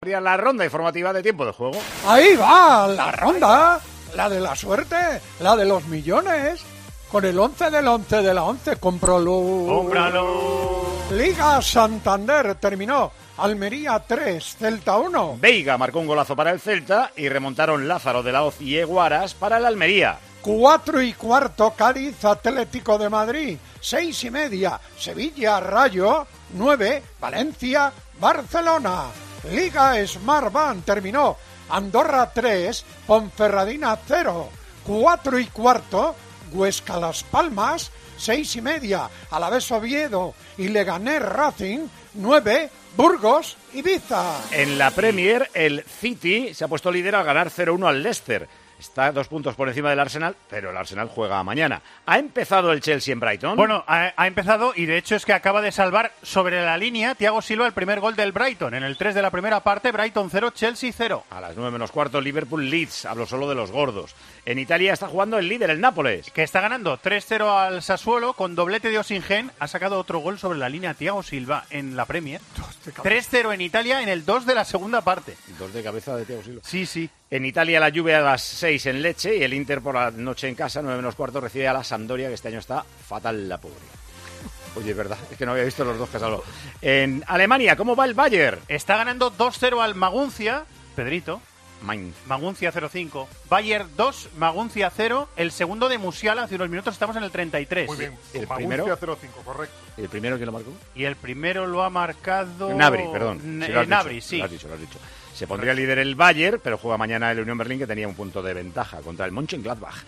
La ronda informativa de Tiempo de Juego. Ahí va, la ronda, la de la suerte, la de los millones. Con el 11 del 11 de la 11, cómpralo. Liga Santander terminó. Almería 3, Celta 1. Veiga marcó un golazo para el Celta y remontaron Lázaro de la Hoz y Eguaras para el Almería. 4:15, Cádiz, Atlético de Madrid. 6:30, Sevilla, Rayo. 9, Valencia, Barcelona. Liga Smartbank terminó. Andorra 3, Ponferradina 0. 4:15, Huesca Las Palmas. 6:30, Alavés Oviedo y Leganés Racing. 9, Burgos, Ibiza. En la Premier, el City se ha puesto líder al ganar 0-1 al Leicester. Está 2 puntos por encima del Arsenal, pero el Arsenal juega mañana. ¿Ha empezado el Chelsea en Brighton? Bueno, ha empezado y de hecho es que acaba de salvar sobre la línea Thiago Silva el primer gol del Brighton. En el 3 de la primera parte, Brighton 0, Chelsea 0. A las 9:15, Liverpool-Leeds. Hablo solo de los gordos. En Italia está jugando el líder, el Nápoles. Que está ganando 3-0 al Sassuolo con doblete de Osimhen. Ha sacado otro gol sobre la línea Thiago Silva en la Premier. 3-0 en Italia en el 2 de la segunda parte. 2 de cabeza de Thiago Silva. Sí. En Italia la Juve a las 6 en Lecce y el Inter por la noche en casa, 9:15, recibe a la Sampdoria, que este año está fatal la pobre. Oye, es verdad, es que no había visto los dos que salvo. En Alemania, ¿cómo va el Bayern? Está ganando 2-0 al Maguncia, Pedrito. Mainz. Maguncia 0-5. Bayern 2, Maguncia 0. El segundo de Musiala, hace unos minutos estamos en el 33. Muy bien, El Maguncia primero 0-5, correcto. ¿El primero quién lo marcó? Y el primero lo ha marcado... Gnabry, perdón. Sí, Gnabry, sí. Lo has dicho. Se pondría líder el Bayern, pero juega mañana el Unión Berlín, que tenía un punto de ventaja contra el Mönchengladbach.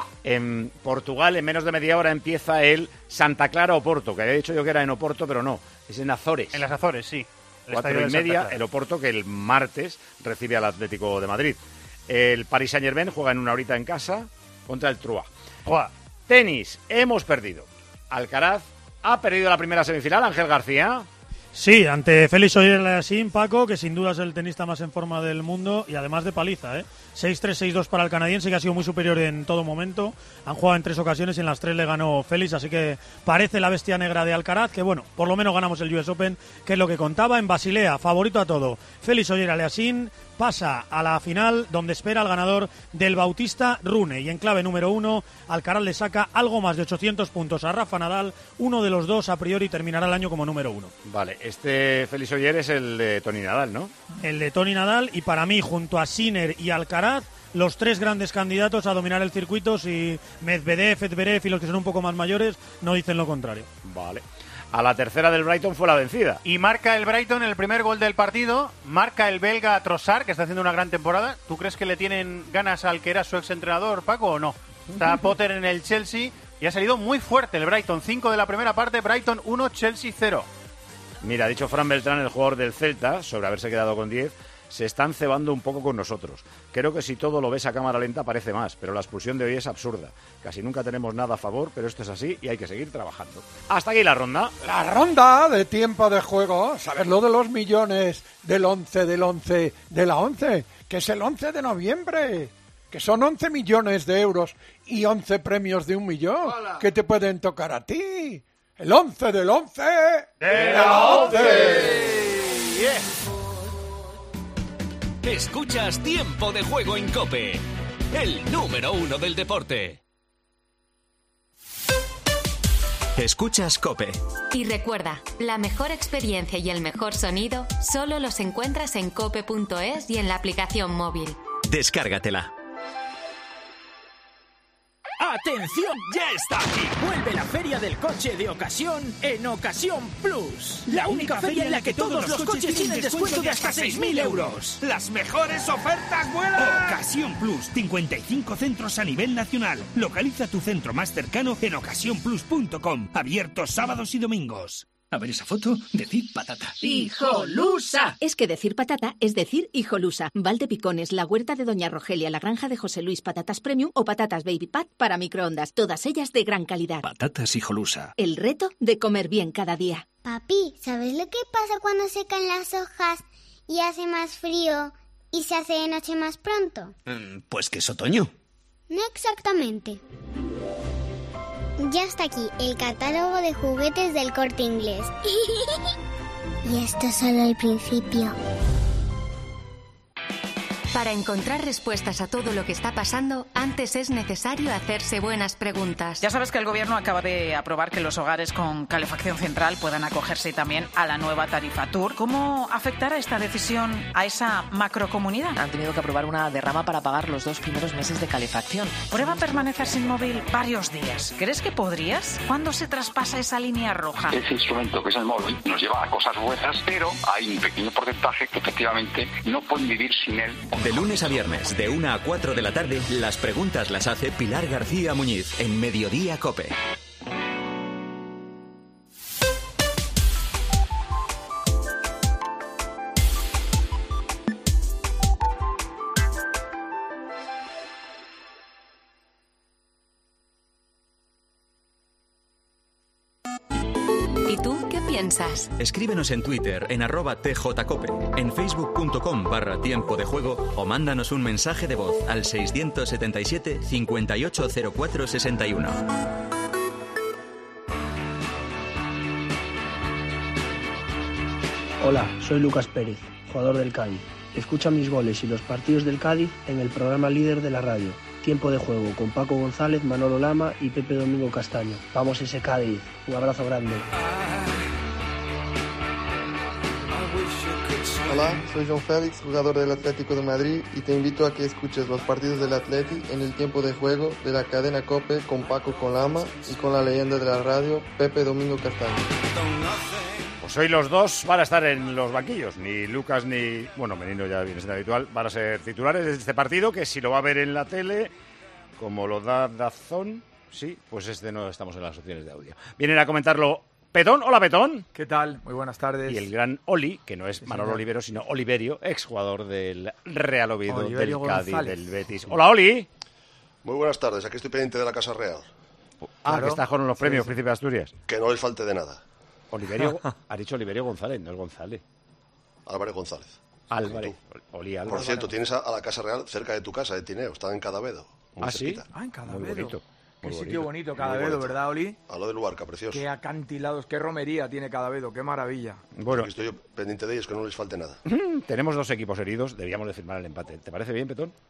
En Portugal, en menos de media hora, empieza el Santa Clara Oporto, que había dicho yo que era en Oporto, pero no, es en Azores. En las Azores, sí. 4:30, el Oporto, que el martes recibe al Atlético de Madrid. El Paris Saint-Germain juega en una horita en casa contra el Troyes. Tenis, hemos perdido. Alcaraz ha perdido la primera semifinal, Ángel García. Sí, ante Félix Auger-Aliassime, Paco, que sin duda es el tenista más en forma del mundo y además de paliza, 6-3, 6-2 para el canadiense, que ha sido muy superior en todo momento. Han jugado en 3 ocasiones y en las 3 le ganó Félix, así que parece la bestia negra de Alcaraz, que bueno, por lo menos ganamos el US Open, que es lo que contaba. En Basilea, favorito a todo, Félix Auger-Aliassime pasa a la final, donde espera al ganador del Bautista Rune, y en clave número 1, Alcaraz le saca algo más de 800 puntos a Rafa Nadal. Uno de los dos a priori terminará el año como número 1. Vale, este Félix Auger es el de Toni Nadal, ¿no? El de Toni Nadal, y para mí, junto a Sinner y Alcaraz, los 3 grandes candidatos a dominar el circuito, si Medvedev, Zverev y los que son un poco más mayores no dicen lo contrario. Vale. A la tercera del Brighton fue la vencida. Y marca el Brighton el primer gol del partido, marca el belga Trossard, que está haciendo una gran temporada. ¿Tú crees que le tienen ganas al que era su exentrenador, Paco, o no? Está Potter en el Chelsea y ha salido muy fuerte el Brighton. 5 de la primera parte, Brighton 1, Chelsea 0. Mira, ha dicho Fran Beltrán, el jugador del Celta, sobre haberse quedado con 10, se están cebando un poco con nosotros. Creo que si todo lo ves a cámara lenta parece más, pero la expulsión de hoy es absurda. Casi nunca tenemos nada a favor, pero esto es así y hay que seguir trabajando. Hasta aquí la ronda. La ronda de Tiempo de Juego. ¿Sabes lo de los millones del 11 del 11 de la 11? Que es el 11 de noviembre. Que son 11 millones de euros y 11 premios de 1 millón. ¡Hola! Que te pueden tocar a ti. El 11 del 11 de la 11. Yeah. Escuchas Tiempo de Juego en COPE, el número 1 del deporte. Escuchas COPE. Y recuerda, la mejor experiencia y el mejor sonido solo los encuentras en cope.es y en la aplicación móvil. Descárgatela. ¡Atención! ¡Ya está aquí! Vuelve la Feria del Coche de Ocasión en Ocasión Plus. La única feria en la que todos los coches tienen descuento de hasta 6.000 euros. ¡Las mejores ofertas vuelan! Ocasión Plus, 55 centros a nivel nacional. Localiza tu centro más cercano en ocasiónplus.com. Abiertos sábados y domingos. A ver esa foto, decir patata. ¡Hijolusa! Es que decir patata es decir hijolusa. Valdepicones, la huerta de Doña Rogelia, la granja de José Luis, patatas premium o patatas baby pat para microondas. Todas ellas de gran calidad. Patatas hijolusa. El reto de comer bien cada día. Papi, ¿sabes lo que pasa cuando se caen las hojas y hace más frío y se hace de noche más pronto? Pues que es otoño. No exactamente. Ya está aquí el catálogo de juguetes del Corte Inglés. Y esto es solo el principio. Para encontrar respuestas a todo lo que está pasando, antes es necesario hacerse buenas preguntas. Ya sabes que el Gobierno acaba de aprobar que los hogares con calefacción central puedan acogerse también a la nueva tarifa TUR. ¿Cómo afectará esta decisión a esa macrocomunidad? Han tenido que aprobar una derrama para pagar los 2 primeros meses de calefacción. Prueba a permanecer sin móvil varios días. ¿Crees que podrías? ¿Cuándo se traspasa esa línea roja? Ese instrumento que es el móvil nos lleva a cosas buenas, pero hay un pequeño porcentaje que efectivamente no pueden vivir sin él. De lunes a viernes, de 1 a 4 de la tarde, las preguntas las hace Pilar García Muñiz en Mediodía COPE. ¿Y tú qué piensas? Escríbenos en Twitter en @tjcope, en facebook.com/tiempo de juego o mándanos un mensaje de voz al 677 580461. Hola, soy Lucas Pérez, jugador del Cádiz. Escucha mis goles y los partidos del Cádiz en el programa líder de la radio. Tiempo de juego con Paco González, Manolo Lama y Pepe Domingo Castaño. Vamos ese Cádiz. Un abrazo grande. Hola, soy João Félix, jugador del Atlético de Madrid, y te invito a que escuches los partidos del Atleti en el tiempo de juego de la cadena COPE con Paco Lama y con la leyenda de la radio, Pepe Domingo Castaño. Pues hoy los dos van a estar en los banquillos. Ni Lucas ni... Bueno, Menino ya viene siendo habitual. Van a ser titulares de este partido, que si lo va a ver en la tele, como lo da DAZN, sí, pues no estamos en las opciones de audio. Vienen a comentarlo Petón. Hola, Petón. ¿Qué tal? Muy buenas tardes. Y el gran Oli, que no es Manolo Olivero, sino Oliverio, exjugador del Real Oviedo, del Cádiz, del Betis. Hola, Oli. Muy buenas tardes. Aquí estoy pendiente de la Casa Real. Claro. Que está con los premios, sí. Príncipe de Asturias. Que no les falte de nada. Oliverio, ha dicho Oliverio González, no es González. Álvarez González. Álvarez. Oli Álvarez. Por cierto, tienes a la Casa Real cerca de tu casa, de Tineo. Está en Cadavedo. ¿Ah, sí? En Cadavedo. Muy bonito. Qué sitio bonito, Cadavedo, ¿verdad, Oli? A lo de Luarca, precioso. Qué acantilados, qué romería tiene Cadavedo, qué maravilla. Bueno, estoy yo pendiente de ellos, que no les falte nada. Tenemos 2 equipos heridos, deberíamos de firmar el empate. ¿Te parece bien, Petón?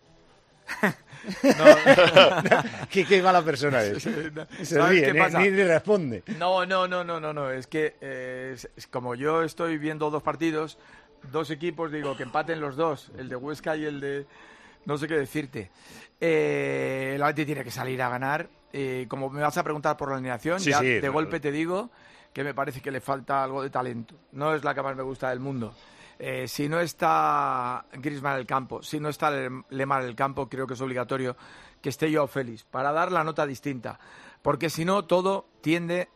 ¿Qué mala persona es? Se ríe, ni responde. No. Es que es como yo estoy viendo 2 partidos, 2 equipos, digo que empaten los 2, el de Huesca y el de... No sé qué decirte. El Atleti tiene que salir a ganar. Como me vas a preguntar por la alineación, sí, de golpe te digo que me parece que le falta algo de talento. No es la que más me gusta del mundo. Si no está Griezmann en el campo, si no está Lemar en el campo, creo que es obligatorio que esté Joao Félix para dar la nota distinta. Porque si no, todo tiene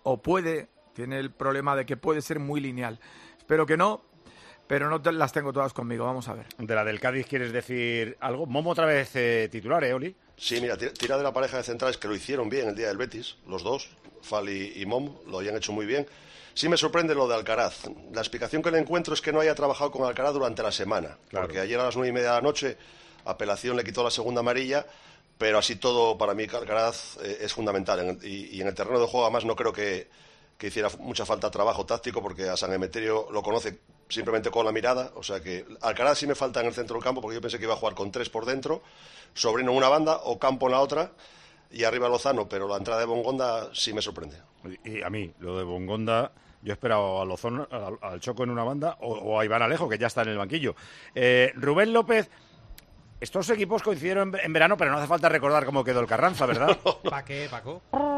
el problema de que puede ser muy lineal. Espero que no, pero no las tengo todas conmigo. Vamos a ver. De la del Cádiz, ¿quieres decir algo? Momo otra vez titular, Oli? Sí, mira, tira de la pareja de centrales que lo hicieron bien el día del Betis, los dos, Fali y Momo, lo habían hecho muy bien. Sí me sorprende lo de Alcaraz. La explicación que le encuentro es que no haya trabajado con Alcaraz durante la semana. Claro. Porque ayer a las 9:30 de la noche, apelación le quitó la segunda amarilla, pero así todo, para mí, Alcaraz es fundamental. Y en el terreno de juego, además, no creo que hiciera mucha falta trabajo táctico, porque a San Emeterio lo conoce simplemente con la mirada. O sea que Alcaraz sí me falta en el centro del campo, porque yo pensé que iba a jugar con 3 por dentro, Sobrino en una banda, Ocampo en la otra, y arriba Lozano, pero la entrada de Bongonda sí me sorprende. Y a mí, lo de Bongonda, yo he esperado a Lozano, al Choco en una banda, o a Iván Alejo, que ya está en el banquillo. Rubén López, estos equipos coincidieron en verano, pero no hace falta recordar cómo quedó el Carranza, ¿verdad? ¿Para qué, Paco?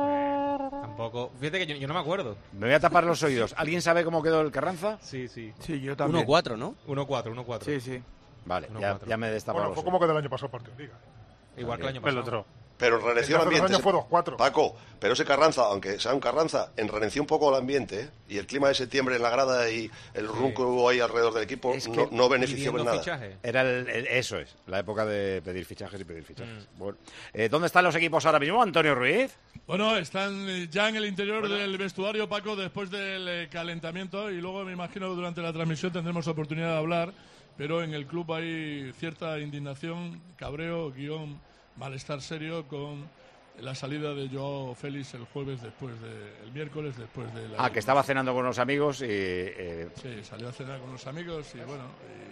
Tampoco. Fíjate que yo no me acuerdo. Me voy a tapar los oídos. ¿Alguien sabe cómo quedó el Carranza? Sí, yo también. 1-4, ¿no? 1-4. Sí. Vale, ya me he destapado los fue como que del año pasado partido, diga. Igual que el año pasado. El otro. Pero reneció el ambiente. Fue 2-4. Paco, pero ese Carranza, aunque sea un Carranza, enreneció un poco el ambiente, ¿eh? Y el clima de septiembre en la grada y el rumbo que hubo ahí alrededor del equipo no benefició en nada. Fichaje. Era eso es, la época de pedir fichajes y pedir fichajes. Bueno, ¿dónde están los equipos ahora mismo, Antonio Ruiz? Bueno, están ya en el interior del vestuario, Paco, después del calentamiento, y luego me imagino que durante la transmisión tendremos oportunidad de hablar, pero en el club hay cierta indignación, cabreo, malestar serio con la salida de Joao Félix el miércoles después de la... Que estaba cenando con unos amigos y... Sí, salió a cenar con unos amigos y bueno,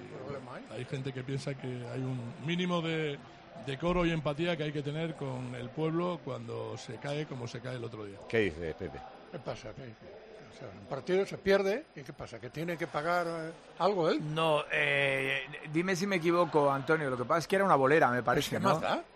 hay gente que piensa que hay un mínimo de decoro y empatía que hay que tener con el pueblo cuando se cae como se cae el otro día. ¿Qué dice Pepe? ¿Qué pasa? O sea, un partido se pierde y ¿qué pasa? ¿Que tiene que pagar algo él? No, dime si me equivoco, Antonio. Lo que pasa es que era una bolera, me parece, ¿no?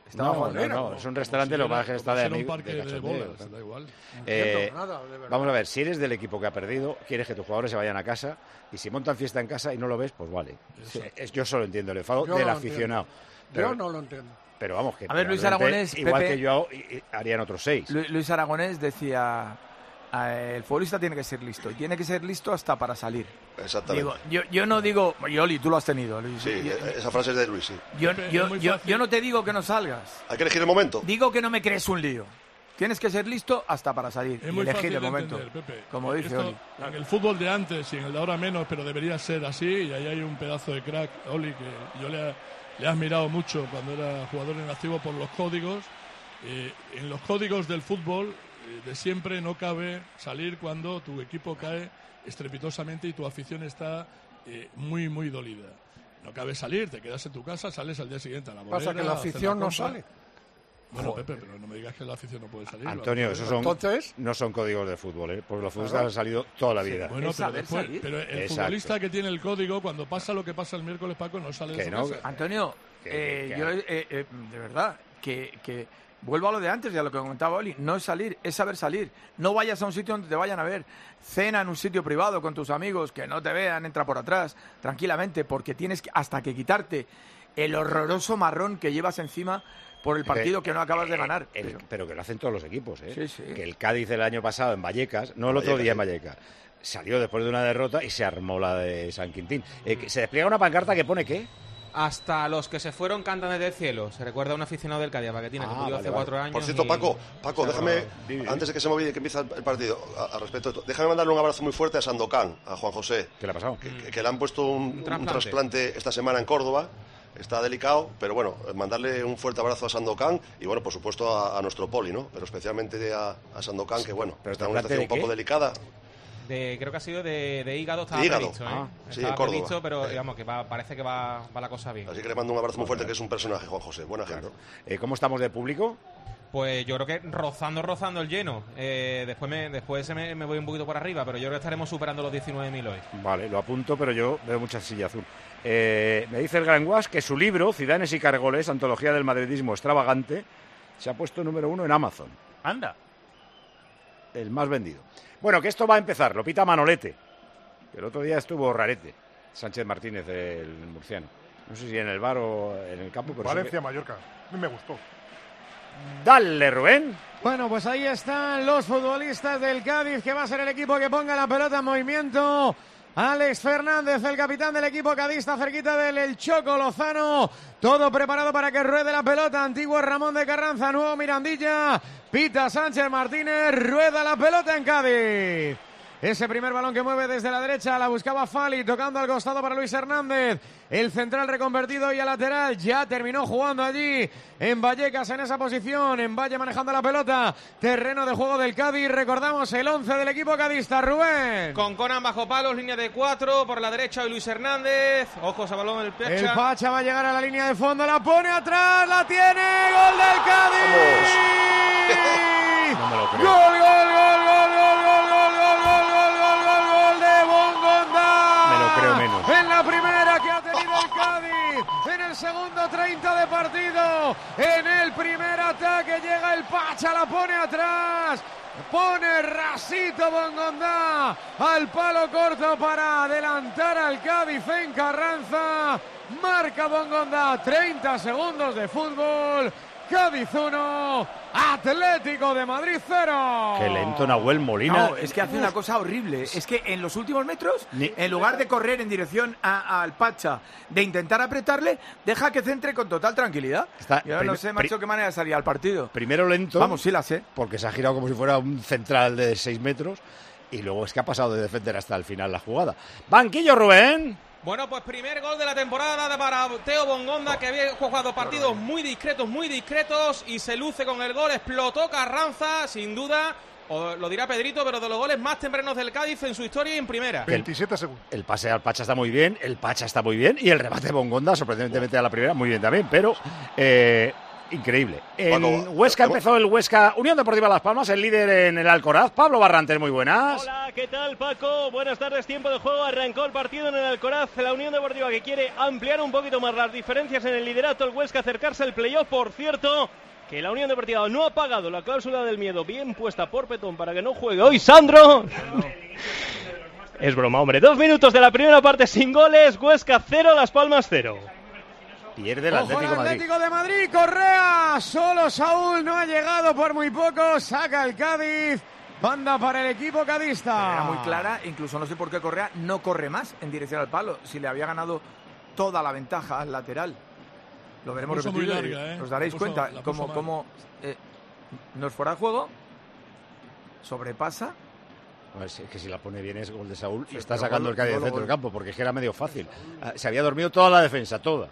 No, es un restaurante, lo que pasa es que está de amigos. Da igual. Vamos a ver, si eres del equipo que ha perdido, quieres que tus jugadores se vayan a casa y si montan fiesta en casa y no lo ves, pues vale. Yo solo entiendo el enfado del aficionado. Yo no lo entiendo. Pero vamos, que a ver, Luis Aragonés, igual Pepe, que yo harían otros 6. Luis Aragonés decía... el futbolista tiene que ser listo y tiene que ser listo hasta para salir. Exactamente. Yo no digo, Yoli, tú lo has tenido, Luis. Sí, esa frase es de Luis, sí. Yo no te digo que no salgas. Hay que elegir el momento. Digo que no me crees un lío. Tienes que ser listo hasta para salir y elegir el momento. Entender, Pepe, como dice Oli. En el fútbol de antes y en el de ahora menos, pero debería ser así. Y ahí hay un pedazo de crack, Oli, que yo le he admirado mucho cuando era jugador en activo por los códigos. En los códigos del fútbol de siempre no cabe salir cuando tu equipo cae estrepitosamente y tu afición está muy, muy dolida. No cabe salir, te quedas en tu casa, sales al día siguiente a la bolera. Pasa que la afición no sale. Bueno, Pepe, pero no me digas que la afición no puede salir. Antonio, esos no son códigos de fútbol, porque los futbolistas han salido toda la vida. Bueno, pero el futbolista que tiene el código, cuando pasa lo que pasa el miércoles, Paco, no sale de su casa. Antonio, yo de verdad, que vuelvo a lo de antes y a lo que comentaba Oli, no es salir, es saber salir. No vayas a un sitio donde te vayan a ver. Cena en un sitio privado con tus amigos, que no te vean, entra por atrás, tranquilamente, porque tienes hasta que quitarte el horroroso marrón que llevas encima por el partido que no acabas de ganar. Pero que lo hacen todos los equipos, ¿eh? Sí. Que el Cádiz el año pasado en Vallecas, no el otro día en Vallecas, salió después de una derrota y se armó la de San Quintín. Se despliega una pancarta que pone ¿qué? Hasta los que se fueron cantan desde el cielo. Se recuerda a un aficionado del Cádiz, Paquetina, que murió hace 4 años. Por cierto, Paco, déjame, antes de que se me olvide que empieza el partido, al respecto de esto, déjame mandarle un abrazo muy fuerte a Sandokan, a Juan José. ¿Qué le ha pasado? Que le han puesto un trasplante esta semana en Córdoba. Está delicado, pero bueno, mandarle un fuerte abrazo a Sandokan y bueno, por supuesto a nuestro Poli, ¿no? Pero especialmente a Sandokan, que bueno, pero está en una situación un poco delicada. Creo que ha sido de hígado, estaba previsto, sí, en Córdoba. Previsto, pero digamos que parece que va la cosa bien. Así que le mando un abrazo muy fuerte, que es un personaje, Juan José, buena gente. ¿Cómo estamos de público? Pues yo creo que rozando el lleno. Después me voy un poquito por arriba, pero yo creo que estaremos superando los 19.000 hoy. Vale, lo apunto, pero yo veo mucha silla azul. Me dice el Gran Guas que su libro, Zidanes y Cargoles, Antología del Madridismo Extravagante, se ha puesto número 1 en Amazon. Anda. El más vendido. Bueno, que esto va a empezar, lo pita Manolete. El otro día estuvo rarete, Sánchez Martínez, el murciano. No sé si en el bar o en el campo. Pero Valencia-Mallorca, a mí me gustó. Dale, Rubén. Bueno, pues ahí están los futbolistas del Cádiz, que va a ser el equipo que ponga la pelota en movimiento. Alex Fernández, el capitán del equipo cadista, cerquita del El Choco Lozano. Todo preparado para que ruede la pelota. Antiguo Ramón de Carranza, nuevo Mirandilla. Pita Sánchez Martínez, rueda la pelota en Cádiz. Ese primer balón que mueve desde la derecha, la buscaba Fali, tocando al costado para Luis Hernández. El central reconvertido y a lateral, ya terminó jugando allí en Vallecas en esa posición. En Valle manejando la pelota, terreno de juego del Cádiz. Recordamos el 11 del equipo cadista, Rubén. Con Conan bajo palos, línea de 4, por la derecha de Luis Hernández. Ojos a balón el Pacha. El Pacha va a llegar a la línea de fondo, la pone atrás, la tiene, gol del Cádiz. No me lo creo. Gol de Bongonda. Me lo creo menos. En la primera que ha tenido el Cádiz, en el segundo 30 de partido, en el primer ataque llega el Pacha, la pone atrás. Pone rasito Bongonda al palo corto para adelantar al Cádiz en Carranza. Marca Bongonda, 30 segundos de fútbol. Cádiz 1, Atlético de Madrid 0. Qué lento Nahuel Molina. No, es que hace una cosa horrible. Es que en los últimos metros, en lugar de correr en dirección al Pacha, de intentar apretarle, deja que centre con total tranquilidad. Yo no sé, macho, qué manera de salir al partido. Primero lento. Vamos, sí la sé. Porque se ha girado como si fuera un central de 6 metros. Y luego es que ha pasado de defender hasta el final la jugada. Banquillo, Rubén. Bueno, pues primer gol de la temporada para Teo Bongonda, que había jugado partidos muy discretos y se luce con el gol. Explotó Carranza, sin duda, o lo dirá Pedrito, pero de los goles más tempranos del Cádiz en su historia y en primera. 27 segundos. El pase al Pacha está muy bien, el Pacha está muy bien y el remate de Bongonda, sorprendentemente a la primera, muy bien también, pero... increíble. En Huesca empezó el Huesca Unión Deportiva Las Palmas, el líder en el Alcoraz. Pablo Barrantes, muy buenas. Hola, ¿qué tal, Paco? Buenas tardes, tiempo de juego. Arrancó el partido en el Alcoraz. La Unión Deportiva que quiere ampliar un poquito más las diferencias en el liderato. El Huesca acercarse al playoff. Por cierto, que la Unión Deportiva no ha pagado la cláusula del miedo bien puesta por Petón para que no juegue hoy Sandro. Es broma, hombre. 2 minutos de la primera parte sin goles. Huesca 0, Las Palmas 0. Pierde el Atlético de Madrid. Correa, solo Saúl, no ha llegado por muy poco, saca el Cádiz, banda para el equipo cadista. Era muy clara, incluso no sé por qué Correa no corre más en dirección al palo, si le había ganado toda la ventaja al lateral. Lo veremos repetido, os daréis cuenta cómo nos fuera de juego, sobrepasa. Es que si la pone bien es gol de Saúl y está sacando el Cádiz del centro del campo, porque es que era medio fácil. Se había dormido toda la defensa, toda.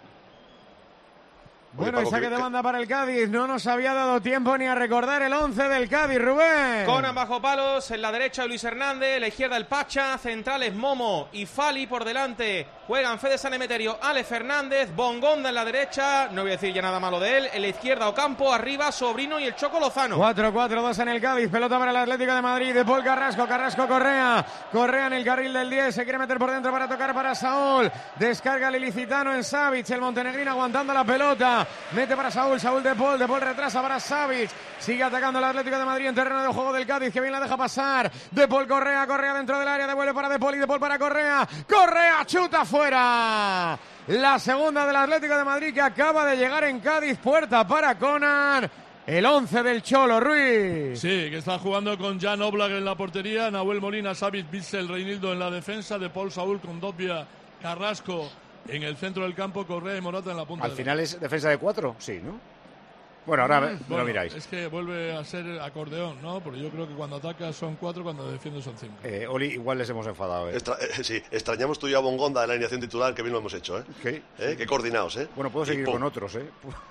Bueno, y saque de banda para el Cádiz. No nos había dado tiempo ni a recordar el 11 del Cádiz, Rubén. Conan bajo palos, en la derecha Luis Hernández, en la izquierda el Pacha, centrales Momo y Fali por delante. Juegan Fede San Emeterio, Ale Fernández, Bongonda en la derecha, no voy a decir ya nada malo de él. En la izquierda Ocampo, arriba Sobrino y el Choco Lozano. 4-4-2 en el Cádiz, pelota para el Atlético de Madrid, de Paul Carrasco, Correa en el carril del 10, se quiere meter por dentro para tocar para Saúl. Descarga el ilicitano en Savic, el montenegrín aguantando la pelota. Mete para Saúl de Paul retrasa para Savic, sigue atacando el Atlético de Madrid en terreno de juego del Cádiz, que bien la deja pasar. De Paul Correa dentro del área, devuelve para De Paul y De Paul para Correa, chuta fuera. La segunda del Atlético de Madrid que acaba de llegar en Cádiz, puerta para Conan. El 11 del Cholo, Ruiz. Sí, que está jugando con Jan Oblak en la portería, Nahuel Molina, Savic, Bitzel, Reinildo en la defensa, De Paul, Saúl, Condovia, Carrasco en el centro del campo, Correa y Morata en la punta. Al final es defensa de 4, sí, ¿no? Bueno, ahora lo miráis. Es que vuelve a ser acordeón, ¿no? Porque yo creo que cuando ataca son 4, cuando defiende son 5. Oli, igual les hemos enfadado, ¿eh? Sí, extrañamos tú y a Bongonda en la alineación titular, que bien lo hemos hecho, ¿eh? ¿Qué? Qué coordinados, ¿eh? Bueno, puedo seguir con otros, ¿eh?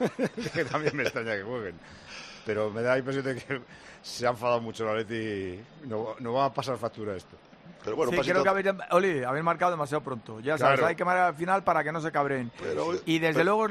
Que también me extraña que jueguen. Pero me da la impresión de que se ha enfadado mucho el Atleti y no va a pasar factura esto. Pero bueno, sí, creo que habéis marcado demasiado pronto. Ya sabes, hay que marcar al final para que no se cabreen. Y desde luego es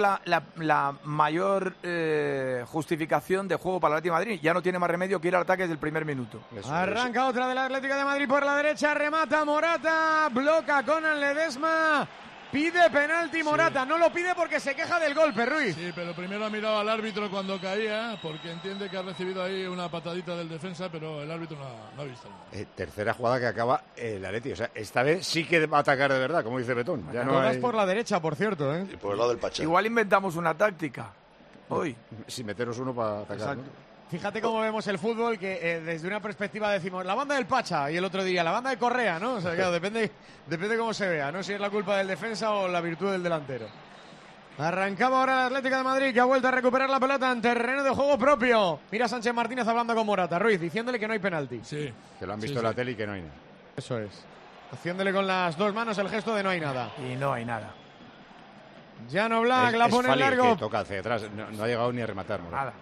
la mayor justificación de juego para el Atlético de Madrid. Ya no tiene más remedio que ir al ataque desde el primer minuto. Arranca otra del Atlético de Madrid por la derecha, remata Morata, bloca Conan Ledesma. Pide penalti Morata, sí. No lo pide porque se queja del golpe, Ruiz. Sí, pero primero ha mirado al árbitro cuando caía, porque entiende que ha recibido ahí una patadita del defensa, pero el árbitro no ha visto nada. Tercera jugada que acaba el Atleti, o sea, esta vez sí que va a atacar de verdad, como dice Betón. Ya no hay... por la derecha, por cierto, ¿eh? Y por el lado del Pacha. Igual inventamos una táctica hoy. Sin meteros uno para atacar, ¿no? Fíjate cómo vemos el fútbol, que desde una perspectiva decimos la banda del Pacha y el otro día la banda de Correa, ¿no? O sea, claro, depende cómo se vea, ¿no? Si es la culpa del defensa o la virtud del delantero. Arrancaba ahora el Atlético de Madrid, que ha vuelto a recuperar la pelota en terreno de juego propio. Mira Sánchez Martínez hablando con Morata, Ruiz, diciéndole que no hay penalti. Sí. Que lo han visto en la tele y que no hay nada. Eso es. Haciéndole con las dos manos el gesto de no hay nada. Y no hay nada. Jan Oblak la pone en largo. Que toca hacia atrás, no ha llegado ni a rematar. Nada.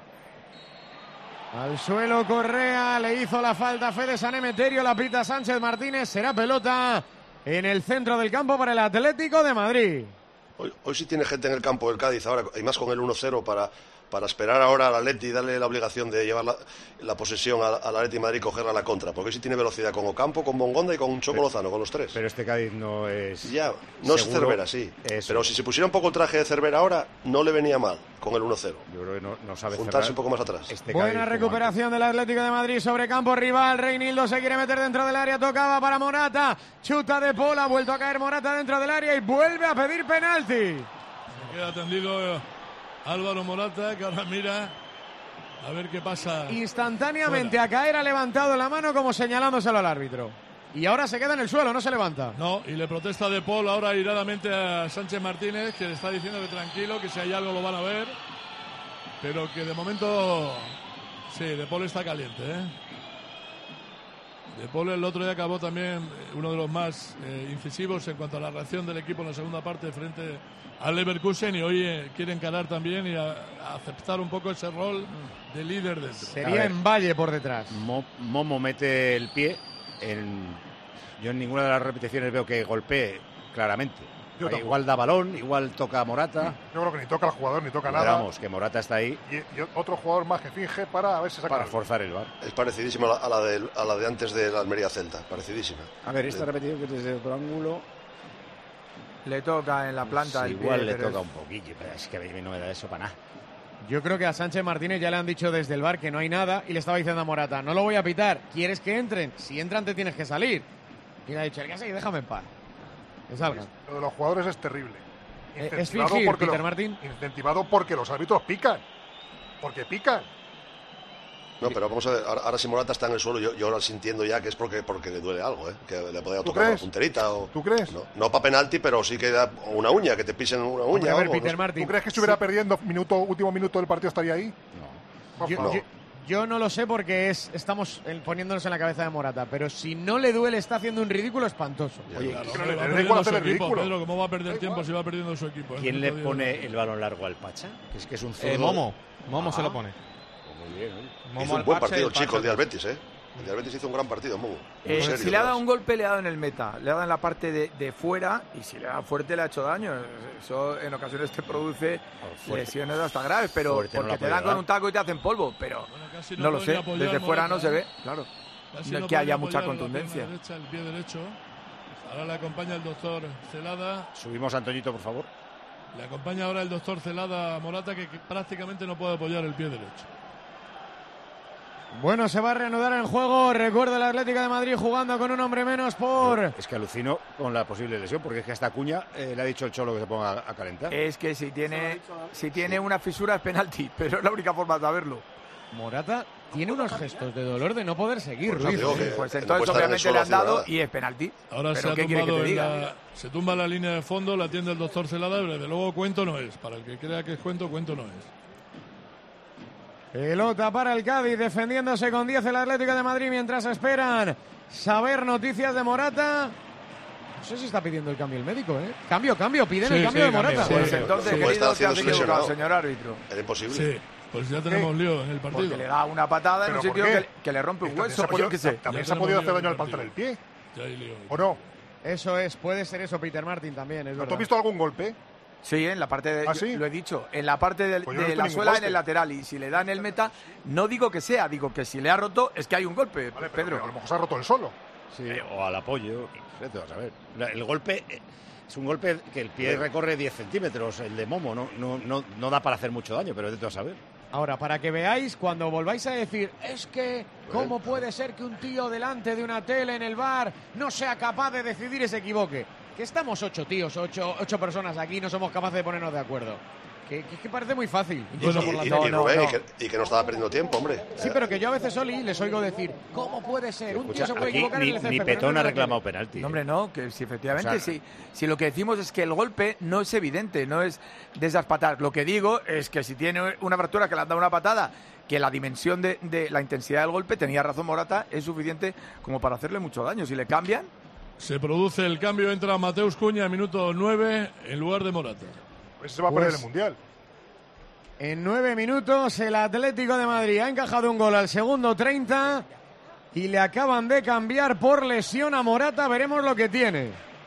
Al suelo Correa, le hizo la falta Fede San Emeterio, la pita Sánchez Martínez, será pelota en el centro del campo para el Atlético de Madrid. Hoy sí tiene gente en el campo del Cádiz ahora, y más con el 1-0 para esperar ahora al Atleti y darle la obligación de llevar la posesión al Atleti de Madrid y cogerla a la contra, porque hoy sí tiene velocidad con Ocampo, con Bongonda y con Choco Lozano, con los tres. Pero este Cádiz no es... Ya, no es Cervera, sí. Eso. Pero si se pusiera un poco el traje de Cervera ahora, no le venía mal con el 1-0. Yo creo que no sabe juntarse un poco más atrás. Buena recuperación del Atlético de Madrid sobre campo rival. Reinildo se quiere meter dentro del área, tocaba para Morata, chuta de Paul, ha vuelto a caer Morata dentro del área y vuelve a pedir penalti. Se queda tendido Álvaro Morata, que ahora mira a ver qué pasa. Instantáneamente fuera. A caer ha levantado la mano como señalándoselo al árbitro. Y ahora se queda en el suelo, no se levanta. No, y le protesta De Paul ahora airadamente a Sánchez Martínez, que le está diciendo que tranquilo, que si hay algo lo van a ver. Pero que de momento, sí, De Paul está caliente, ¿eh? De Paul el otro día acabó también uno de los más incisivos en cuanto a la reacción del equipo en la segunda parte frente al Leverkusen, y hoy quiere encarar también y a aceptar un poco ese rol de líder dentro. Sería en Valle por detrás. Momo mete el pie yo en ninguna de las repeticiones veo que golpee claramente. Igual da balón, igual toca a Morata. Yo creo que ni toca al jugador, ni toca Pero nada. vamos, que Morata está ahí. Y otro jugador más que finge para a ver si saca. Para forzar el VAR. Es parecidísima a la de antes del Almería Celta, parecidísima. A ver, esta repetición que es desde otro ángulo. Le toca en la planta del igual pie, le pero toca un poquillo, pero es que a mí no me da eso para nada. Yo creo que a Sánchez Martínez ya le han dicho desde el VAR que no hay nada y le estaba diciendo a Morata, no lo voy a pitar, ¿quieres que entren? Si entran te tienes que salir. Y le ha dicho, el que sí, déjame en paz. Que salgan. Lo de los jugadores es terrible. Es fingir, Peter Martín. Incentivado porque los árbitros pican. Porque pican. No, pero vamos a ver, ahora si Morata está en el suelo, yo ahora sintiendo ya que es porque le duele algo, que le podía tocar una punterita. ¿Tú crees? No para penalti, pero sí que da una uña, que te pisen una uña. A ver, algo, Peter ¿no? Martín. ¿Tú crees que si estuviera perdiendo último minuto del partido estaría ahí? No. Yo no lo sé porque estamos poniéndonos en la cabeza de Morata, pero si no le duele está haciendo un ridículo espantoso. Oye, Pedro, ¿cómo va a perder tiempo si va perdiendo su equipo? ¿Quién le pone el balón largo al Pacha? Que es un zurdo. Momo se lo pone. Muy bien, ¿eh? Hizo un buen partido el chico, el de Betis, ¿eh? El de Betis hizo un gran partido, Momo. Si le ha dado un golpe, le ha dado en el meta. Le ha dado en la parte de fuera y si le da fuerte le ha hecho daño. Eso en ocasiones te produce lesiones hasta graves, pero porque te dan con un taco y te hacen polvo. Pero no lo sé, desde fuera no se ve, claro. No es que haya mucha contundencia. El pie derecho. Ahora le acompaña el doctor Celada. Subimos a Antoñito, por favor. Le acompaña ahora el doctor Celada a Morata, que prácticamente no puede apoyar el pie derecho. Bueno, se va a reanudar el juego. Recuerda el Atlético de Madrid jugando con un hombre menos por... Es que alucino con la posible lesión, porque es que hasta Acuña le ha dicho el Cholo que se ponga a calentar. Es que si tiene una fisura es penalti, pero es la única forma de saberlo. Morata tiene unos gestos de dolor de no poder seguir, Luis. Pues entonces obviamente le han dado y es penalti. Ahora se tumba la línea de fondo, la atiende el doctor Celada, pero desde luego cuento no es. Para el que crea que es cuento no es. Pelota para el Cádiz, defendiéndose con 10 el Atlético de Madrid mientras esperan saber noticias de Morata. No sé si está pidiendo el cambio el médico, ¿eh? Cambio, piden el cambio de Morata. Pues entonces, querido, te has equivocado, señor árbitro. Era imposible. Sí, pues ya tenemos lío en el partido. Porque le da una patada en un sitio que le rompe un hueso. También se ha podido hacer daño al pantalón del pie. ¿O no? Eso es, puede ser eso, Peter Martin también, es verdad. ¿Tú has visto algún golpe? Sí, en la parte de, ¿sí? lo he dicho, en la parte de la suela en el lateral, y si le da en el meta, no digo que sea, digo que si le ha roto es que hay un golpe, vale, Pedro. A lo mejor se ha roto el solo. Sí, o al apoyo, vas a ver. El golpe es un golpe que el pie recorre 10 centímetros, el de Momo, no da para hacer mucho daño, pero vete a saber. Ahora, para que veáis, cuando volváis a decir, es que, ¿cómo puede ser que un tío delante de una tele en el bar no sea capaz de decidir y se equivoque? Que estamos 8 tíos, 8 personas aquí, no somos capaces de ponernos de acuerdo. Que parece muy fácil. Y que no estaba perdiendo tiempo, hombre. Sí, pero que yo a veces, Oli, les oigo decir, ¿cómo puede ser? Un tío se puede equivocar en el césped. Ni Petón ha reclamado penalti. No, hombre, no, que si efectivamente, si lo que decimos es que el golpe no es evidente, no es de esas patadas. Lo que digo es que si tiene una fractura que le han dado una patada, que la dimensión de la intensidad del golpe, tenía razón Morata, es suficiente como para hacerle mucho daño. Si le cambian... Se produce el cambio, entra Mateus Cunha en minuto 9 en lugar de Morata. Pues se va a perder el Mundial. En 9 minutos el Atlético de Madrid ha encajado un gol al segundo 30 y le acaban de cambiar por lesión a Morata. Veremos lo que tiene.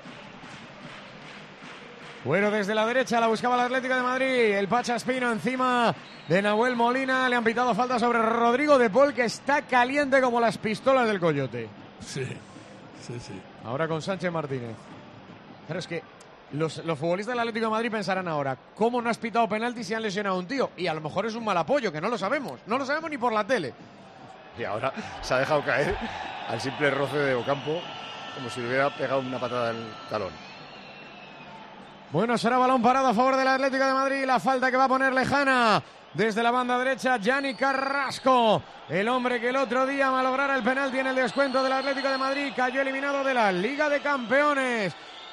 Bueno, desde la derecha la buscaba el Atlético de Madrid. El Pacha Espino encima de Nahuel Molina. Le han pitado falta sobre Rodrigo de Paul, que está caliente como las pistolas del Coyote. Sí. Ahora con Sánchez Martínez. Pero es que los futbolistas del Atlético de Madrid pensarán ahora, ¿cómo no has pitado penalti si han lesionado a un tío? Y a lo mejor es un mal apoyo, que no lo sabemos. No lo sabemos ni por la tele. Y ahora se ha dejado caer al simple roce de Ocampo, como si le hubiera pegado una patada al talón. Bueno, será balón parado a favor del Atlético de Madrid. La falta que va a poner lejana desde la banda derecha, Gianni Carrasco. El hombre que el otro día malograra el penalti en el descuento del Atlético de Madrid. Cayó eliminado de la Liga de Campeones.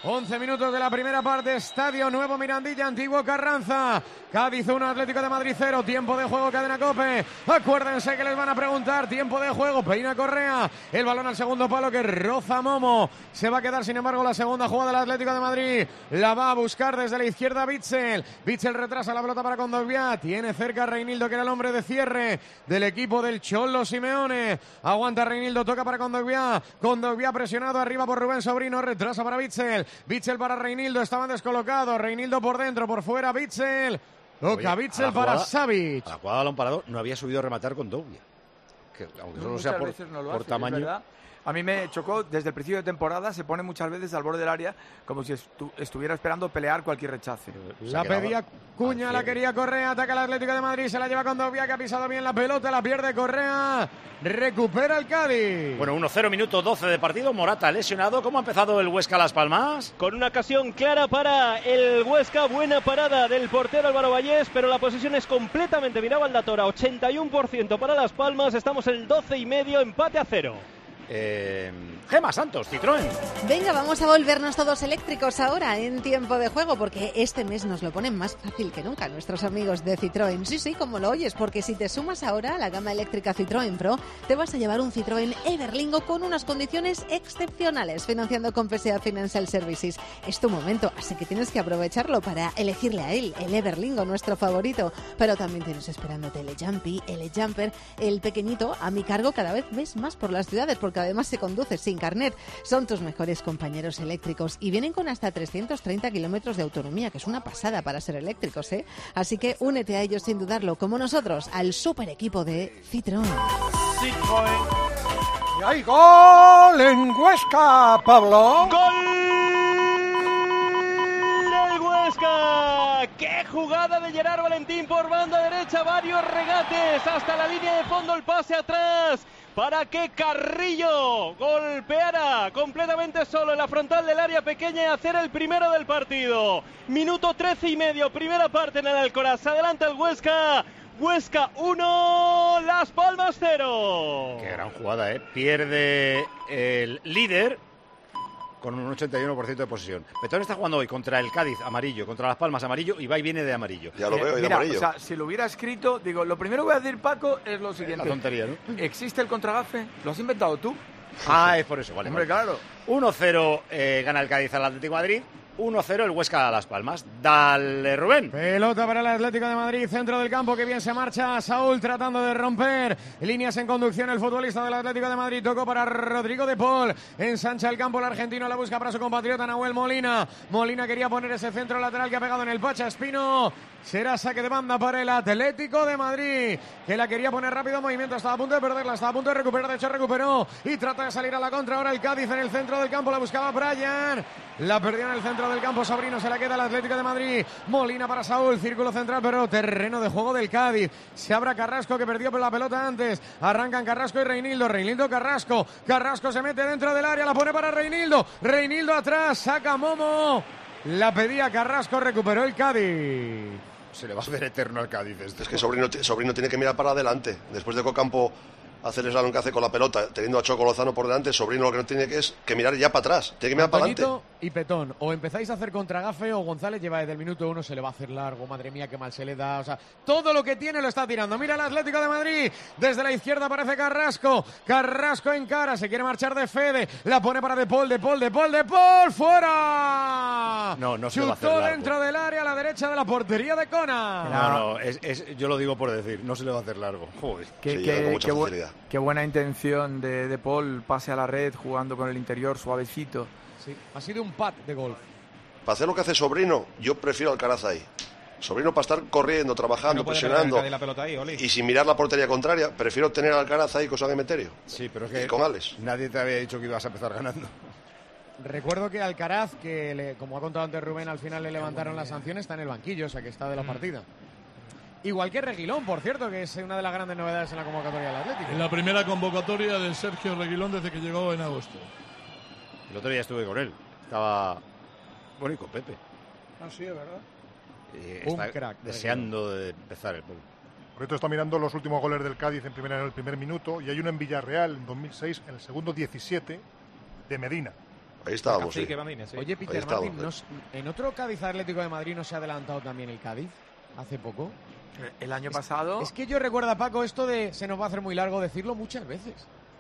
11 minutos de la primera parte, Estadio Nuevo Mirandilla, Antiguo Carranza. Cádiz 1, Atlético de Madrid 0, tiempo de juego, Cadena COPE. Acuérdense que les van a preguntar, tiempo de juego, peina Correa. El balón al segundo palo que roza Momo. Se va a quedar, sin embargo, la segunda jugada del Atlético de Madrid. La va a buscar desde la izquierda Witsel. Witsel retrasa la pelota para Kondogbia. Tiene cerca a Reinildo, que era el hombre de cierre del equipo del Cholo Simeone. Aguanta Reinildo, toca para Kondogbia. Kondogbia presionado arriba por Rubén Sobrino, retrasa para Witsel. Witsel para Reinildo, estaban descolocados. Reinildo por dentro, por fuera Witsel. Toca Witsel para Savic. A la jugada balón parado no había subido a rematar con Kondogbia. Que aunque solo sea por tamaño. A mí me chocó desde el principio de temporada, se pone muchas veces al borde del área como si estuviera esperando pelear cualquier rechace. La pedía Cuña, la quería Correa, ataca el Atlético de Madrid, se la lleva Kondogbia, que ha pisado bien la pelota, la pierde Correa, recupera el Cádiz. Bueno, 1-0, minuto 12 de partido, Morata lesionado. ¿Cómo ha empezado el Huesca Las Palmas? Con una ocasión clara para el Huesca, buena parada del portero Álvaro Vallés, pero la posesión es completamente, miraba el Datora, 81% para Las Palmas, estamos en el 12,5, empate a 0. Gema Santos, Citroën. Venga, vamos a volvernos todos eléctricos ahora en tiempo de juego, porque este mes nos lo ponen más fácil que nunca nuestros amigos de Citroën. Sí, como lo oyes, porque si te sumas ahora a la gama eléctrica Citroën Pro, te vas a llevar un Citroën Everlingo con unas condiciones excepcionales, financiando con PSA Financial Services. Es tu momento, así que tienes que aprovecharlo para elegirle a él, el Everlingo, nuestro favorito. Pero también tienes esperándote el E-Jumpy, el E-Jumper, el pequeñito, a mi cargo cada vez ves más por las ciudades, porque además se conduce sin carnet. Son tus mejores compañeros eléctricos y vienen con hasta 330 kilómetros de autonomía, que es una pasada para ser eléctricos, ¿eh? Así que únete a ellos sin dudarlo, como nosotros, al super equipo de Citroën. ¡Y hay gol en Huesca, Pablo! ¡Gol del Huesca! ¡Qué jugada de Gerard Valentín por banda derecha! Varios regates hasta la línea de fondo, el pase atrás para que Carrillo golpeara completamente solo en la frontal del área pequeña y hacer el primero del partido. Minuto 13,5, primera parte en el Alcoraz. Adelanta el Huesca. Huesca 1, Las Palmas 0. Qué gran jugada, ¿eh? Pierde el líder con un 81% de posesión. Petón está jugando hoy contra el Cádiz amarillo, contra Las Palmas amarillo, y viene de amarillo. Ya lo veo, de mira, amarillo. O sea, si lo hubiera escrito, digo, lo primero que voy a decir, Paco, es lo siguiente. La tontería, ¿no? ¿Existe el contragafe? ¿Lo has inventado tú? Ah, es por eso, vale. Hombre, claro. 1-0 gana el Cádiz al Atlético de Madrid. 1-0 el Huesca a Las Palmas. Dale, Rubén. Pelota para el Atlético de Madrid, centro del campo, que bien se marcha Saúl tratando de romper líneas en conducción. El futbolista del Atlético de Madrid tocó para Rodrigo de Paul. Ensancha el campo el argentino, la busca para su compatriota Nahuel Molina. Molina quería poner ese centro lateral que ha pegado en el Pacha Espino. Será saque de banda para el Atlético de Madrid, que la quería poner rápido en movimiento. Estaba a punto de perderla, estaba a punto de recuperar. De hecho, recuperó y trata de salir a la contra. Ahora el Cádiz en el centro del campo, la buscaba Bryan. La perdió en el centro del campo. Sobrino, se la queda el Atlético de Madrid. Molina para Saúl, círculo central, pero terreno de juego del Cádiz. Se abre Carrasco, que perdió la pelota antes. Arrancan Carrasco y Reinildo. Reinildo, Carrasco. Carrasco se mete dentro del área, la pone para Reinildo. Reinildo atrás, saca Momo. La pedía Carrasco, recuperó el Cádiz. Se le va a hacer eterno al Cádiz esto. Es que Sobrino tiene que mirar para adelante. Después de que Ocampo hace el slalom que hace con la pelota, teniendo a Choco Lozano por delante, Sobrino lo que no tiene que es que mirar ya para atrás. Tiene que mirar para adelante. Y Petón, o empezáis a hacer contragafe o González lleva desde el minuto 1, se le va a hacer largo, madre mía, qué mal se le da, o sea, todo lo que tiene lo está tirando. Mira el Atlético de Madrid, desde la izquierda aparece Carrasco, Carrasco en cara, se quiere marchar de Fede, la pone para De Paul, fuera. No se le va a hacer Chutó largo. dentro del área a la derecha de la portería de Kona. No, yo lo digo por decir, no se le va a hacer largo. Joder. Qué buena intención de Paul, pase a la red, jugando con el interior, suavecito. Sí, ha sido un pat de golf. Para hacer lo que hace Sobrino, yo prefiero Alcaraz ahí. Sobrino para estar corriendo, trabajando, presionando la pelota ahí, Oli. y sin mirar la portería contraria, prefiero tener a Alcaraz ahí con San Emeterio. Sí, pero es que y con Alex. Nadie te había dicho que ibas a empezar ganando. Recuerdo que Alcaraz, como ha contado antes Rubén, al final le levantaron las sanciones, está en el banquillo, o sea que está de la partida. Igual que Reguilón, por cierto, que es una de las grandes novedades en la convocatoria del Atlético. En la primera convocatoria de Sergio Reguilón desde que llegó en agosto. El otro día estuve con él. Estaba bueno y con Pepe. Ah, sí, es verdad. Está crack, deseando de empezar el pueblo. Por esto está mirando los últimos goles del Cádiz en el primer minuto, y hay uno en Villarreal en 2006, en el segundo 17, de Medina. Ahí estábamos, sí. Oye, Peter Martin, ¿en otro Cádiz Atlético de Madrid no se ha adelantado también el Cádiz? Hace poco. El año pasado... Es que yo recuerdo, Paco, esto de se nos va a hacer muy largo decirlo muchas veces.